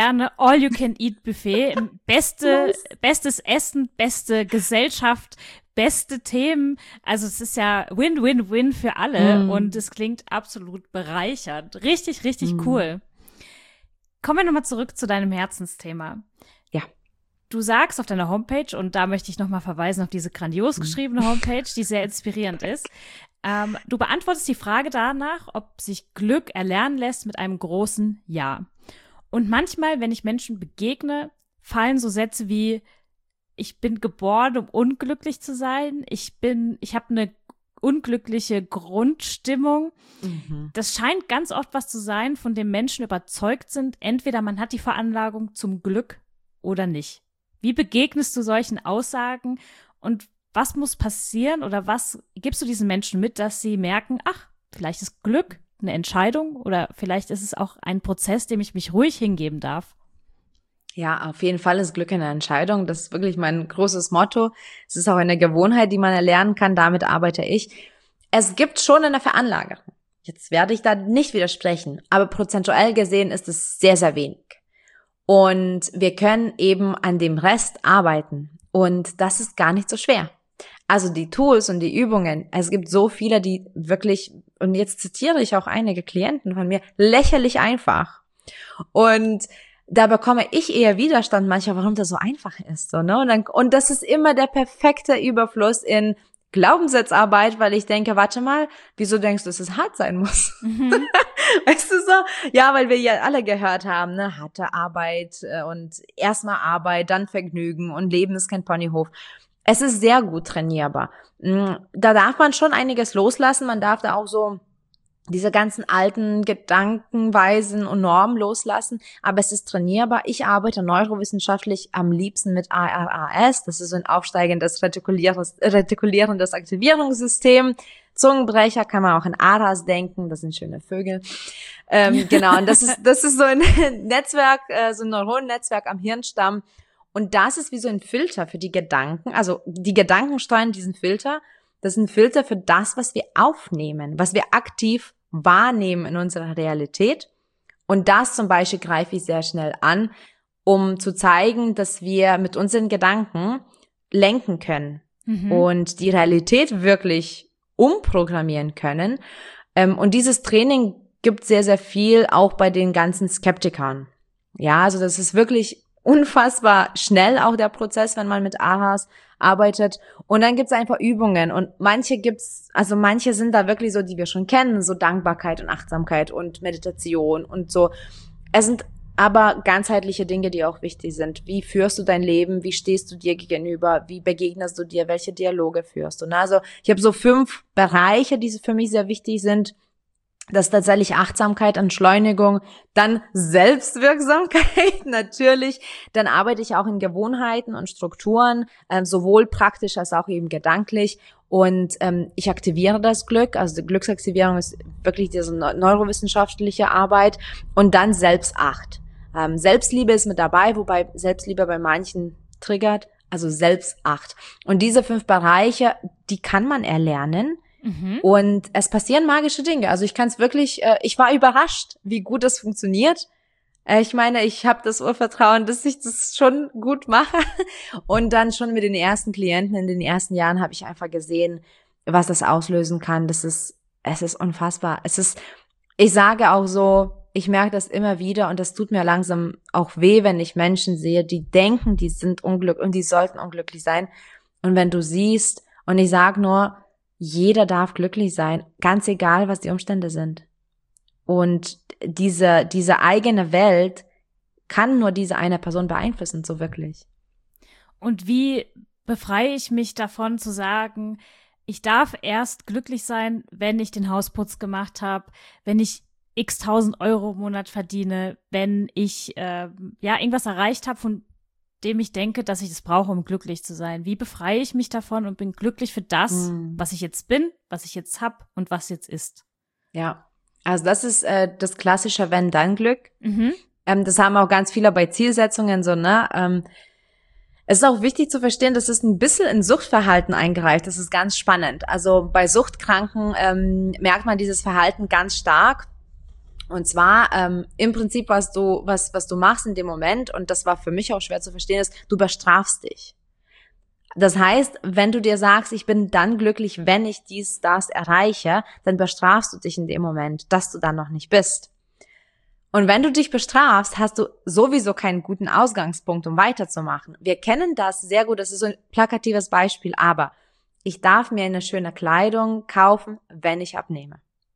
Fünf-Sterne-All-You-Can-Eat-Buffet. Beste, Nice. Bestes Essen, beste Gesellschaft, beste Themen. Also es ist ja Win-Win-Win für alle Mm. und es klingt absolut bereichernd. Richtig, richtig Mm. cool. Kommen wir nochmal zurück zu deinem Herzensthema. Ja. Du sagst auf deiner Homepage, und da möchte ich nochmal verweisen auf diese grandios geschriebene Homepage, die sehr inspirierend ist. Ähm, du beantwortest die Frage danach, ob sich Glück erlernen lässt mit einem großen Ja. Und manchmal, wenn ich Menschen begegne, fallen so Sätze wie: Ich bin geboren, um unglücklich zu sein. Ich bin, ich habe eine unglückliche Grundstimmung. Mhm. Das scheint ganz oft was zu sein, von dem Menschen überzeugt sind, entweder man hat die Veranlagung zum Glück oder nicht. Wie begegnest du solchen Aussagen und was muss passieren oder was gibst du diesen Menschen mit, dass sie merken, ach, vielleicht ist Glück eine Entscheidung oder vielleicht ist es auch ein Prozess, dem ich mich ruhig hingeben darf? Ja, auf jeden Fall ist Glück eine Entscheidung. Das ist wirklich mein großes Motto. Es ist auch eine Gewohnheit, die man erlernen kann. Damit arbeite ich. Es gibt schon eine Veranlagerung. Jetzt werde ich da nicht widersprechen. Aber prozentuell gesehen ist es sehr, sehr wenig. Und wir können eben an dem Rest arbeiten. Und das ist gar nicht so schwer. Also die Tools und die Übungen. Es gibt so viele, die wirklich, und jetzt zitiere ich auch einige Klienten von mir, lächerlich einfach. Und da bekomme ich eher Widerstand manchmal, warum das so einfach ist, so, ne? Und dann, und das ist immer der perfekte Überfluss in Glaubenssatzarbeit, weil ich denke, warte mal, wieso denkst du, dass es hart sein muss? Mhm. Weißt du so? Ja, weil wir ja alle gehört haben, ne? Harte Arbeit äh, und erstmal Arbeit, dann Vergnügen und Leben ist kein Ponyhof. Es ist sehr gut trainierbar. Da darf man schon einiges loslassen, man darf da auch so diese ganzen alten Gedankenweisen und Normen loslassen, aber es ist trainierbar. Ich arbeite neurowissenschaftlich am liebsten mit A R A S, das ist so ein aufsteigendes, retikulierendes, retikulierendes Aktivierungssystem. Zungenbrecher kann man auch in Aras denken, das sind schöne Vögel. Ähm, genau, und das ist das ist so ein Netzwerk, äh, so ein Neuronennetzwerk am Hirnstamm. Und das ist wie so ein Filter für die Gedanken, also die Gedanken steuern diesen Filter. Das ist ein Filter für das, was wir aufnehmen, was wir aktiv wahrnehmen in unserer Realität. Und das zum Beispiel greife ich sehr schnell an, um zu zeigen, dass wir mit unseren Gedanken lenken können mhm. und die Realität wirklich umprogrammieren können. Und dieses Training gibt sehr, sehr viel auch bei den ganzen Skeptikern. Ja, also das ist wirklich unfassbar schnell auch der Prozess, wenn man mit A H As arbeitet. Und dann gibt's einfach Übungen und manche gibt's, also manche sind da wirklich so, die wir schon kennen, so Dankbarkeit und Achtsamkeit und Meditation und so. Es sind aber ganzheitliche Dinge, die auch wichtig sind. Wie führst du dein Leben? Wie stehst du dir gegenüber? Wie begegnest du dir? Welche Dialoge führst du? Also ich habe so fünf Bereiche, die für mich sehr wichtig sind. Das ist tatsächlich Achtsamkeit, Entschleunigung, dann Selbstwirksamkeit natürlich. Dann arbeite ich auch in Gewohnheiten und Strukturen, ähm, sowohl praktisch als auch eben gedanklich. Und ähm, ich aktiviere das Glück, also die Glücksaktivierung ist wirklich diese neurowissenschaftliche Arbeit. Und dann Selbstacht. Ähm, Selbstliebe ist mit dabei, wobei Selbstliebe bei manchen triggert, also Selbstacht. Und diese fünf Bereiche, die kann man erlernen. Mhm. Und es passieren magische Dinge. Also ich kann es wirklich, äh, ich war überrascht, wie gut das funktioniert. Äh, ich meine, ich habe das Urvertrauen, dass ich das schon gut mache. Und dann schon mit den ersten Klienten in den ersten Jahren habe ich einfach gesehen, was das auslösen kann. Das ist, es ist unfassbar. Es ist, ich sage auch so, ich merke das immer wieder und das tut mir langsam auch weh, wenn ich Menschen sehe, die denken, die sind unglücklich und die sollten unglücklich sein. Und wenn du siehst, und ich sage nur, jeder darf glücklich sein, ganz egal, was die Umstände sind. Und diese, diese eigene Welt kann nur diese eine Person beeinflussen, so wirklich. Und wie befreie ich mich davon zu sagen, ich darf erst glücklich sein, wenn ich den Hausputz gemacht habe, wenn ich x tausend Euro im Monat verdiene, wenn ich äh, ja irgendwas erreicht habe, von dem ich denke, dass ich es brauche, um glücklich zu sein. Wie befreie ich mich davon und bin glücklich für das, mhm. was ich jetzt bin, was ich jetzt hab und was jetzt ist? Ja, also das ist äh, das klassische Wenn-Dann-Glück. Mhm. Ähm, das haben auch ganz viele bei Zielsetzungen so, ne? Ähm, es ist auch wichtig zu verstehen, dass es ein bisschen in Suchtverhalten eingreift. Das ist ganz spannend. Also bei Suchtkranken ähm, merkt man dieses Verhalten ganz stark. Und zwar ähm, im Prinzip, was du was was du machst in dem Moment, und das war für mich auch schwer zu verstehen, ist, du bestrafst dich. Das heißt, wenn du dir sagst, ich bin dann glücklich, wenn ich dies, das erreiche, dann bestrafst du dich in dem Moment, dass du dann noch nicht bist. Und wenn du dich bestrafst, hast du sowieso keinen guten Ausgangspunkt, um weiterzumachen. Wir kennen das sehr gut, das ist so ein plakatives Beispiel, aber ich darf mir eine schöne Kleidung kaufen, wenn ich abnehme.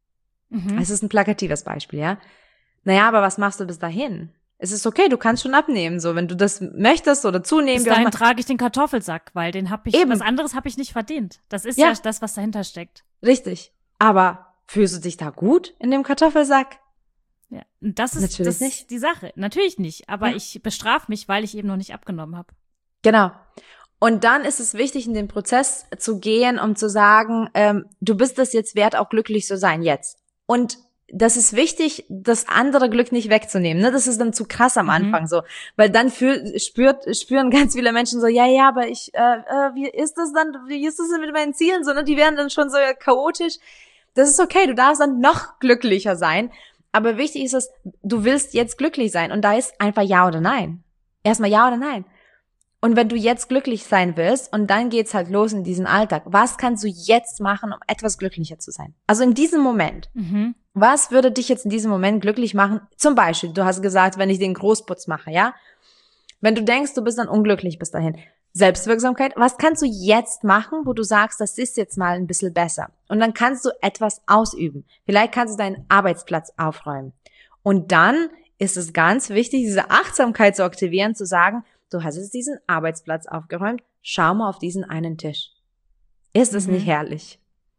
Mhm. Es ist ein plakatives Beispiel, ja. Naja, aber was machst du bis dahin? Es ist okay, du kannst schon abnehmen, so wenn du das möchtest oder zunehmen. Bis dahin trage ich den Kartoffelsack, weil den habe ich, Eben. was anderes habe ich nicht verdient. Das ist ja. ja das, was dahinter steckt. Richtig. Aber fühlst du dich da gut in dem Kartoffelsack? Ja, und das ist, Natürlich das nicht. ist die Sache. Natürlich nicht, aber ja. ich bestrafe mich, weil ich eben noch nicht abgenommen habe. Genau. Und dann ist es wichtig, in den Prozess zu gehen, um zu sagen, ähm, du bist es jetzt wert, auch glücklich zu sein, jetzt. Und das ist wichtig, das andere Glück nicht wegzunehmen. Ne? Das ist dann zu krass am Anfang mhm. so, weil dann fühl, spürt, spüren ganz viele Menschen so, ja, ja, aber ich, äh, äh, wie ist das dann, wie ist das denn mit meinen Zielen? So, ne? Die werden dann schon so chaotisch. Das ist okay, du darfst dann noch glücklicher sein. Aber wichtig ist es, du willst jetzt glücklich sein. Und da ist einfach ja oder nein. Erstmal ja oder nein. Und wenn du jetzt glücklich sein willst, und dann geht's halt los in diesen Alltag, was kannst du jetzt machen, um etwas glücklicher zu sein? Also in diesem Moment. Mhm. Was würde dich jetzt in diesem Moment glücklich machen? Zum Beispiel, du hast gesagt, wenn ich den Großputz mache, ja? Wenn du denkst, du bist dann unglücklich bis dahin. Selbstwirksamkeit, was kannst du jetzt machen, wo du sagst, das ist jetzt mal ein bisschen besser? Und dann kannst du etwas ausüben. Vielleicht kannst du deinen Arbeitsplatz aufräumen. Und dann ist es ganz wichtig, diese Achtsamkeit zu aktivieren, zu sagen, du hast jetzt diesen Arbeitsplatz aufgeräumt, schau mal auf diesen einen Tisch. Ist es mhm. nicht herrlich?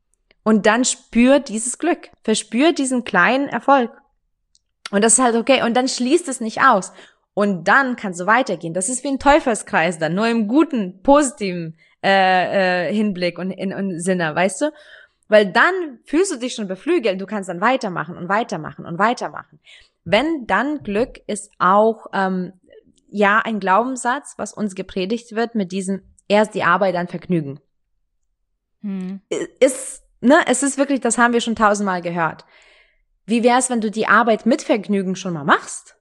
Und dann spür dieses Glück, verspür diesen kleinen Erfolg. Und das ist halt okay. Und dann schließt es nicht aus. Und dann kannst du weitergehen. Das ist wie ein Teufelskreis dann, nur im guten, positiven äh, äh, Hinblick und in, in Sinne, weißt du? Weil dann fühlst du dich schon beflügelt. Du kannst dann weitermachen und weitermachen und weitermachen. Wenn dann Glück ist auch ähm, ja ein Glaubenssatz, was uns gepredigt wird mit diesem erst die Arbeit, dann Vergnügen. Hm. Ist Ne, es ist wirklich, das haben wir schon tausendmal gehört. Wie wär's, wenn du die Arbeit mit Vergnügen schon mal machst?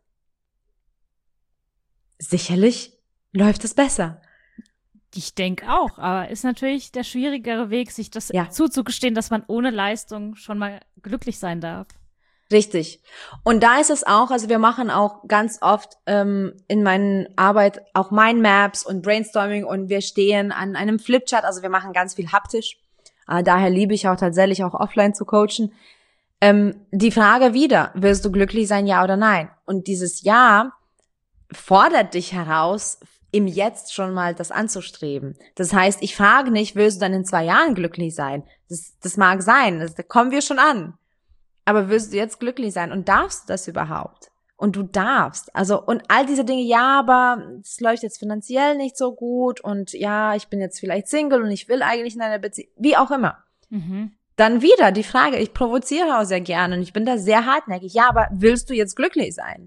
Sicherlich läuft es besser. Ich denke auch, aber ist natürlich der schwierigere Weg, sich das ja. zuzugestehen, dass man ohne Leistung schon mal glücklich sein darf. Richtig. Und da ist es auch, also wir machen auch ganz oft ähm, in meiner Arbeit auch Mindmaps und Brainstorming und wir stehen an einem Flipchart, also wir machen ganz viel haptisch. Äh, daher liebe ich auch tatsächlich auch offline zu coachen. Ähm, die Frage wieder, willst du glücklich sein, ja oder nein? Und dieses Ja fordert dich heraus, im Jetzt schon mal das anzustreben. Das heißt, ich frage nicht, willst du dann in zwei Jahren glücklich sein? Das, das mag sein, das, da kommen wir schon an. Aber willst du jetzt glücklich sein? Und darfst du das überhaupt? Und du darfst. Also, und all diese Dinge, ja, aber es läuft jetzt finanziell nicht so gut und ja, ich bin jetzt vielleicht Single und ich will eigentlich in einer Beziehung, wie auch immer. Mhm. Dann wieder die Frage, ich provoziere auch sehr gerne und ich bin da sehr hartnäckig. Ja, aber willst du jetzt glücklich sein?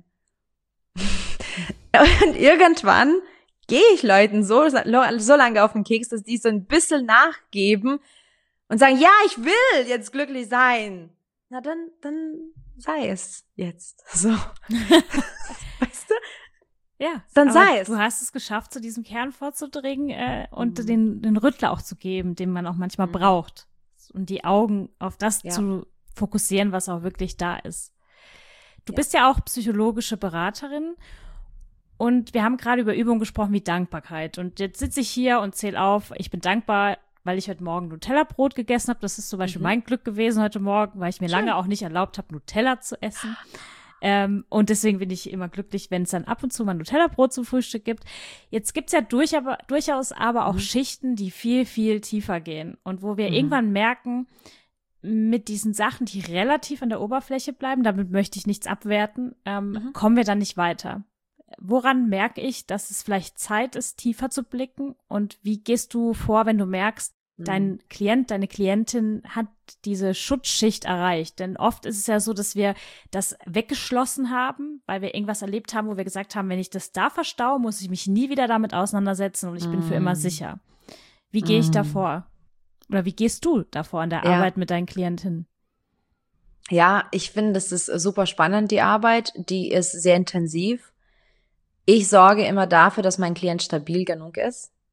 Und irgendwann gehe ich Leuten so, so lange auf den Keks, dass die so ein bisschen nachgeben und sagen, ja, ich will jetzt glücklich sein. Na dann, dann sei es jetzt. So. Weißt du? Ja, dann sei es. Du hast es geschafft, zu diesem Kern vorzudringen äh, und mhm. den, den Rüttler auch zu geben, den man auch manchmal mhm. braucht. Und die Augen auf das ja. zu fokussieren, was auch wirklich da ist. Du ja. bist ja auch psychologische Beraterin und wir haben gerade über Übungen gesprochen wie Dankbarkeit. Und jetzt sitze ich hier und zähle auf, ich bin dankbar, weil ich heute Morgen Nutella-Brot gegessen habe. Das ist zum Beispiel mhm. mein Glück gewesen heute Morgen, weil ich mir Schön. lange auch nicht erlaubt habe, Nutella zu essen. Ähm, und deswegen bin ich immer glücklich, wenn es dann ab und zu mal Nutella-Brot zum Frühstück gibt. Jetzt gibt's ja durch, aber, durchaus aber auch mhm. Schichten, die viel, viel tiefer gehen. Und wo wir mhm. irgendwann merken, mit diesen Sachen, die relativ an der Oberfläche bleiben, damit möchte ich nichts abwerten, ähm, mhm. kommen wir dann nicht weiter. Woran merke ich, dass es vielleicht Zeit ist, tiefer zu blicken? Und wie gehst du vor, wenn du merkst, dein Klient, deine Klientin hat diese Schutzschicht erreicht? Denn oft ist es ja so, dass wir das weggeschlossen haben, weil wir irgendwas erlebt haben, wo wir gesagt haben, wenn ich das da verstaue, muss ich mich nie wieder damit auseinandersetzen und ich mm. bin für immer sicher. Wie gehe ich mm. da vor? Oder wie gehst du davor in der ja. Arbeit mit deinen Klientinnen? Ja, ich finde, das ist super spannend, die Arbeit. Die ist sehr intensiv. Ich sorge immer dafür, dass mein Klient stabil genug ist.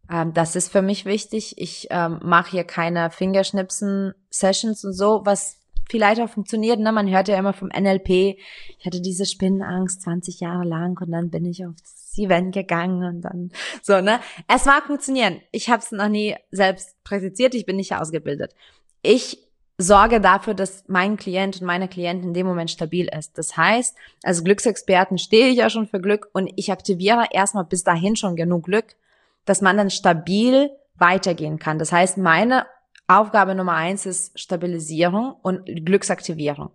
Ähm, das ist für mich wichtig. Ich ähm, mache hier keine Fingerschnipsen-Sessions und so, was vielleicht auch funktioniert. Ne? Man hört ja immer vom N L P. Ich hatte diese Spinnenangst zwanzig Jahre lang und dann bin ich auf das Event gegangen und dann so, ne? Es mag funktionieren. Ich habe es noch nie selbst praktiziert. Ich bin nicht ausgebildet. Ich sorge dafür, dass mein Klient und meine Klientin in dem Moment stabil ist. Das heißt, als Glücksexperten stehe ich ja schon für Glück und ich aktiviere erstmal bis dahin schon genug Glück, dass man dann stabil weitergehen kann. Das heißt, meine Aufgabe Nummer eins ist Stabilisierung und Glücksaktivierung.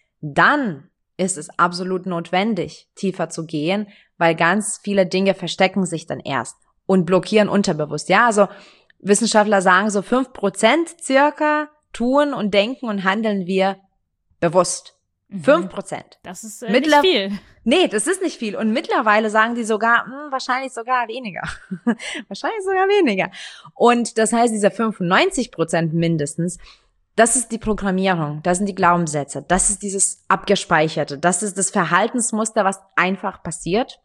Dann ist es absolut notwendig, tiefer zu gehen, weil ganz viele Dinge verstecken sich dann erst und blockieren unterbewusst. Ja, also Wissenschaftler sagen so fünf Prozent circa tun und denken und handeln wir bewusst. Fünf Prozent. Das ist äh, Mittler- nicht viel. Nee, das ist nicht viel. Und mittlerweile sagen die sogar, mh, wahrscheinlich sogar weniger. wahrscheinlich sogar weniger. Und das heißt, diese fünfundneunzig Prozent mindestens, das ist die Programmierung, das sind die Glaubenssätze, das ist dieses Abgespeicherte, das ist das Verhaltensmuster, was einfach passiert.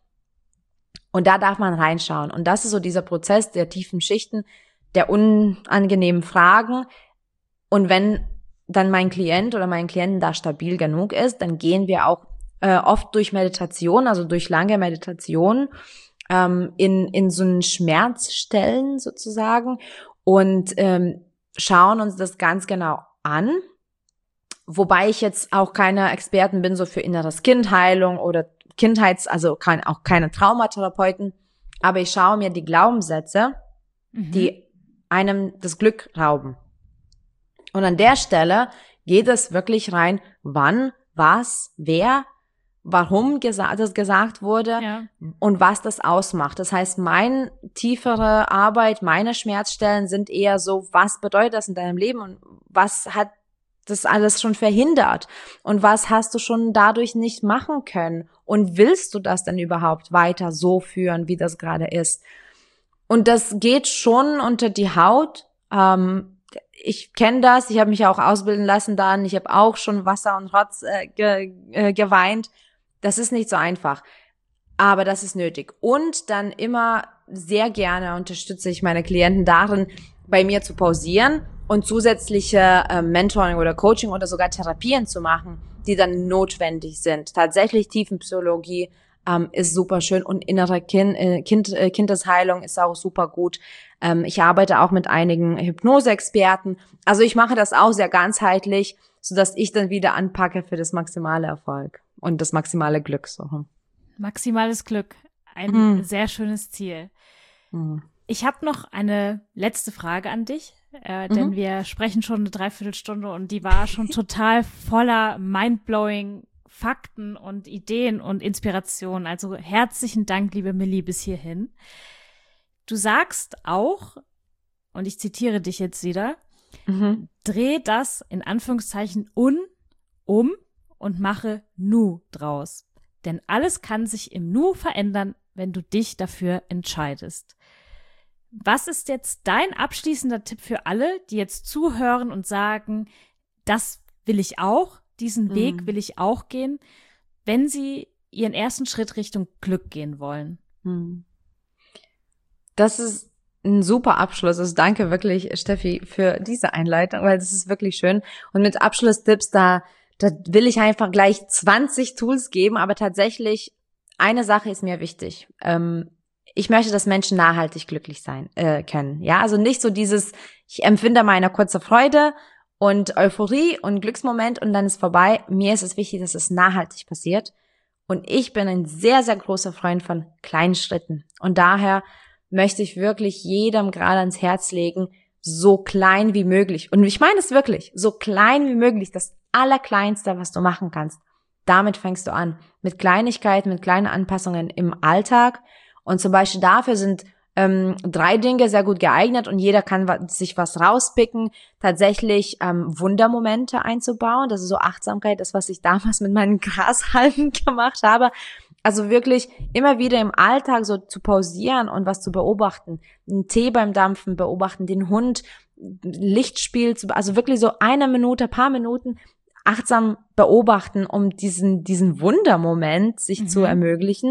Und da darf man reinschauen. Und das ist so dieser Prozess der tiefen Schichten, der unangenehmen Fragen. Und wenn dann mein Klient oder mein Klienten da stabil genug ist, dann gehen wir auch äh, oft durch Meditation, also durch lange Meditation, ähm, in in so einen Schmerzstellen sozusagen und ähm, schauen uns das ganz genau an. Wobei ich jetzt auch keine Experten bin so für inneres Kindheilung oder Kindheits-, also kein, auch keine Traumatherapeuten, aber ich schaue mir die Glaubenssätze, mhm. die einem das Glück rauben. Und an der Stelle geht es wirklich rein, wann, was, wer, warum gesa- das gesagt wurde ja. und was das ausmacht. Das heißt, meine tiefere Arbeit, meine Schmerzstellen sind eher so, was bedeutet das in deinem Leben und was hat das alles schon verhindert und was hast du schon dadurch nicht machen können und willst du das denn überhaupt weiter so führen, wie das gerade ist? Und das geht schon unter die Haut. Ähm, ich kenne das, ich habe mich auch ausbilden lassen dann, ich habe auch schon Wasser und Rotz äh, ge, äh, geweint. Das ist nicht so einfach, aber das ist nötig. Und dann immer sehr gerne unterstütze ich meine Klienten darin, bei mir zu pausieren und zusätzliche äh, Mentoring oder Coaching oder sogar Therapien zu machen, die dann notwendig sind. Tatsächlich Tiefenpsychologie ähm, ist super schön und innere kind, äh, kind, äh, Kindesheilung ist auch super gut. Ähm, ich arbeite auch mit einigen Hypnose-Experten. Also ich mache das auch sehr ganzheitlich, sodass ich dann wieder anpacke für das maximale Erfolg und das maximale Glück. So. Maximales Glück, ein mhm. sehr schönes Ziel. Mhm. Ich habe noch eine letzte Frage an dich, äh, mhm. denn wir sprechen schon eine Dreiviertelstunde und die war schon total voller mindblowing Fakten und Ideen und Inspirationen. Also herzlichen Dank, liebe Millie, bis hierhin. Du sagst auch, und ich zitiere dich jetzt wieder, mhm. dreh das in Anführungszeichen un, um und mache Nu draus. Denn alles kann sich im Nu verändern, wenn du dich dafür entscheidest. Was ist jetzt dein abschließender Tipp für alle, die jetzt zuhören und sagen, das will ich auch, diesen mhm. Weg will ich auch gehen, wenn sie ihren ersten Schritt Richtung Glück gehen wollen? Mhm. Das ist ein super Abschluss. Also danke wirklich, Steffi, für diese Einleitung, weil das ist wirklich schön. Und mit Abschlusstipps, da, da will ich einfach gleich zwanzig Tools geben, aber tatsächlich eine Sache ist mir wichtig. Ähm, ich möchte, dass Menschen nachhaltig glücklich sein äh, können. Ja, also nicht so dieses, ich empfinde mal eine kurze Freude und Euphorie und Glücksmoment und dann ist vorbei. Mir ist es wichtig, dass es nachhaltig passiert. Und ich bin ein sehr, sehr großer Freund von kleinen Schritten. Und daher möchte ich wirklich jedem gerade ans Herz legen, so klein wie möglich. Und ich meine es wirklich, so klein wie möglich, das Allerkleinste, was du machen kannst. Damit fängst du an. Mit Kleinigkeiten, mit kleinen Anpassungen im Alltag. Und zum Beispiel dafür sind ähm, drei Dinge sehr gut geeignet und jeder kann wa- sich was rauspicken, tatsächlich ähm, Wundermomente einzubauen. Das ist so Achtsamkeit, das, was ich damals mit meinen Grashalmen gemacht habe. Also wirklich immer wieder im Alltag so zu pausieren und was zu beobachten. Einen Tee beim Dampfen beobachten, den Hund, Lichtspiel, zu, also wirklich so eine Minute, paar Minuten achtsam beobachten, um diesen diesen Wundermoment sich mhm. zu ermöglichen.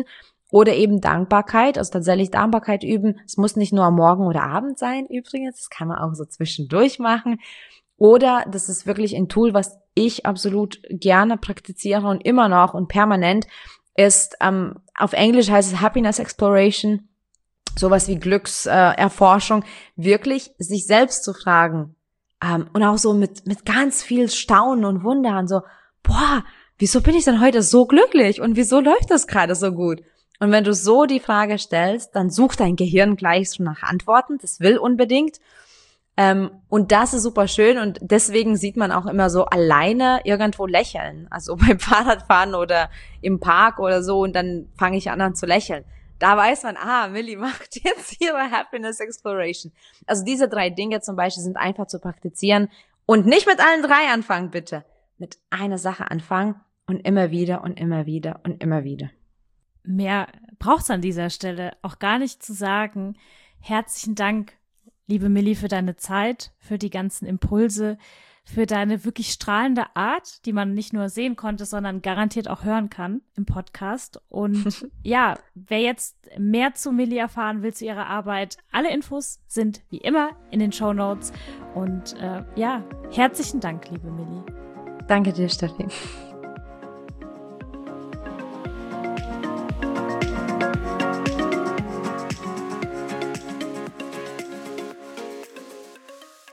Oder eben Dankbarkeit, also tatsächlich Dankbarkeit üben. Es muss nicht nur am Morgen oder Abend sein übrigens, das kann man auch so zwischendurch machen. Oder das ist wirklich ein Tool, was ich absolut gerne praktiziere und immer noch und permanent ist, ähm, auf Englisch heißt es Happiness Exploration, sowas wie Glückserforschung, äh, wirklich sich selbst zu fragen ähm, und auch so mit mit ganz viel Staunen und Wundern, so, boah, wieso bin ich denn heute so glücklich und wieso läuft das gerade so gut? Und wenn du so die Frage stellst, dann sucht dein Gehirn gleich schon nach Antworten. Das will unbedingt. Ähm, und das ist super schön. Und deswegen sieht man auch immer so alleine irgendwo lächeln. Also beim Fahrradfahren oder im Park oder so. Und dann fange ich an, an zu lächeln. Da weiß man, ah, Millie macht jetzt ihre Happiness Exploration. Also diese drei Dinge zum Beispiel sind einfach zu praktizieren. Und nicht mit allen drei anfangen, bitte. Mit einer Sache anfangen und immer wieder und immer wieder und immer wieder. Mehr braucht's an dieser Stelle auch gar nicht zu sagen. Herzlichen Dank, liebe Millie, für deine Zeit, für die ganzen Impulse, für deine wirklich strahlende Art, die man nicht nur sehen konnte, sondern garantiert auch hören kann im Podcast. Und ja, wer jetzt mehr zu Millie erfahren will, zu ihrer Arbeit, alle Infos sind wie immer in den Shownotes. Und äh, ja, herzlichen Dank, liebe Millie. Danke dir, Steffi.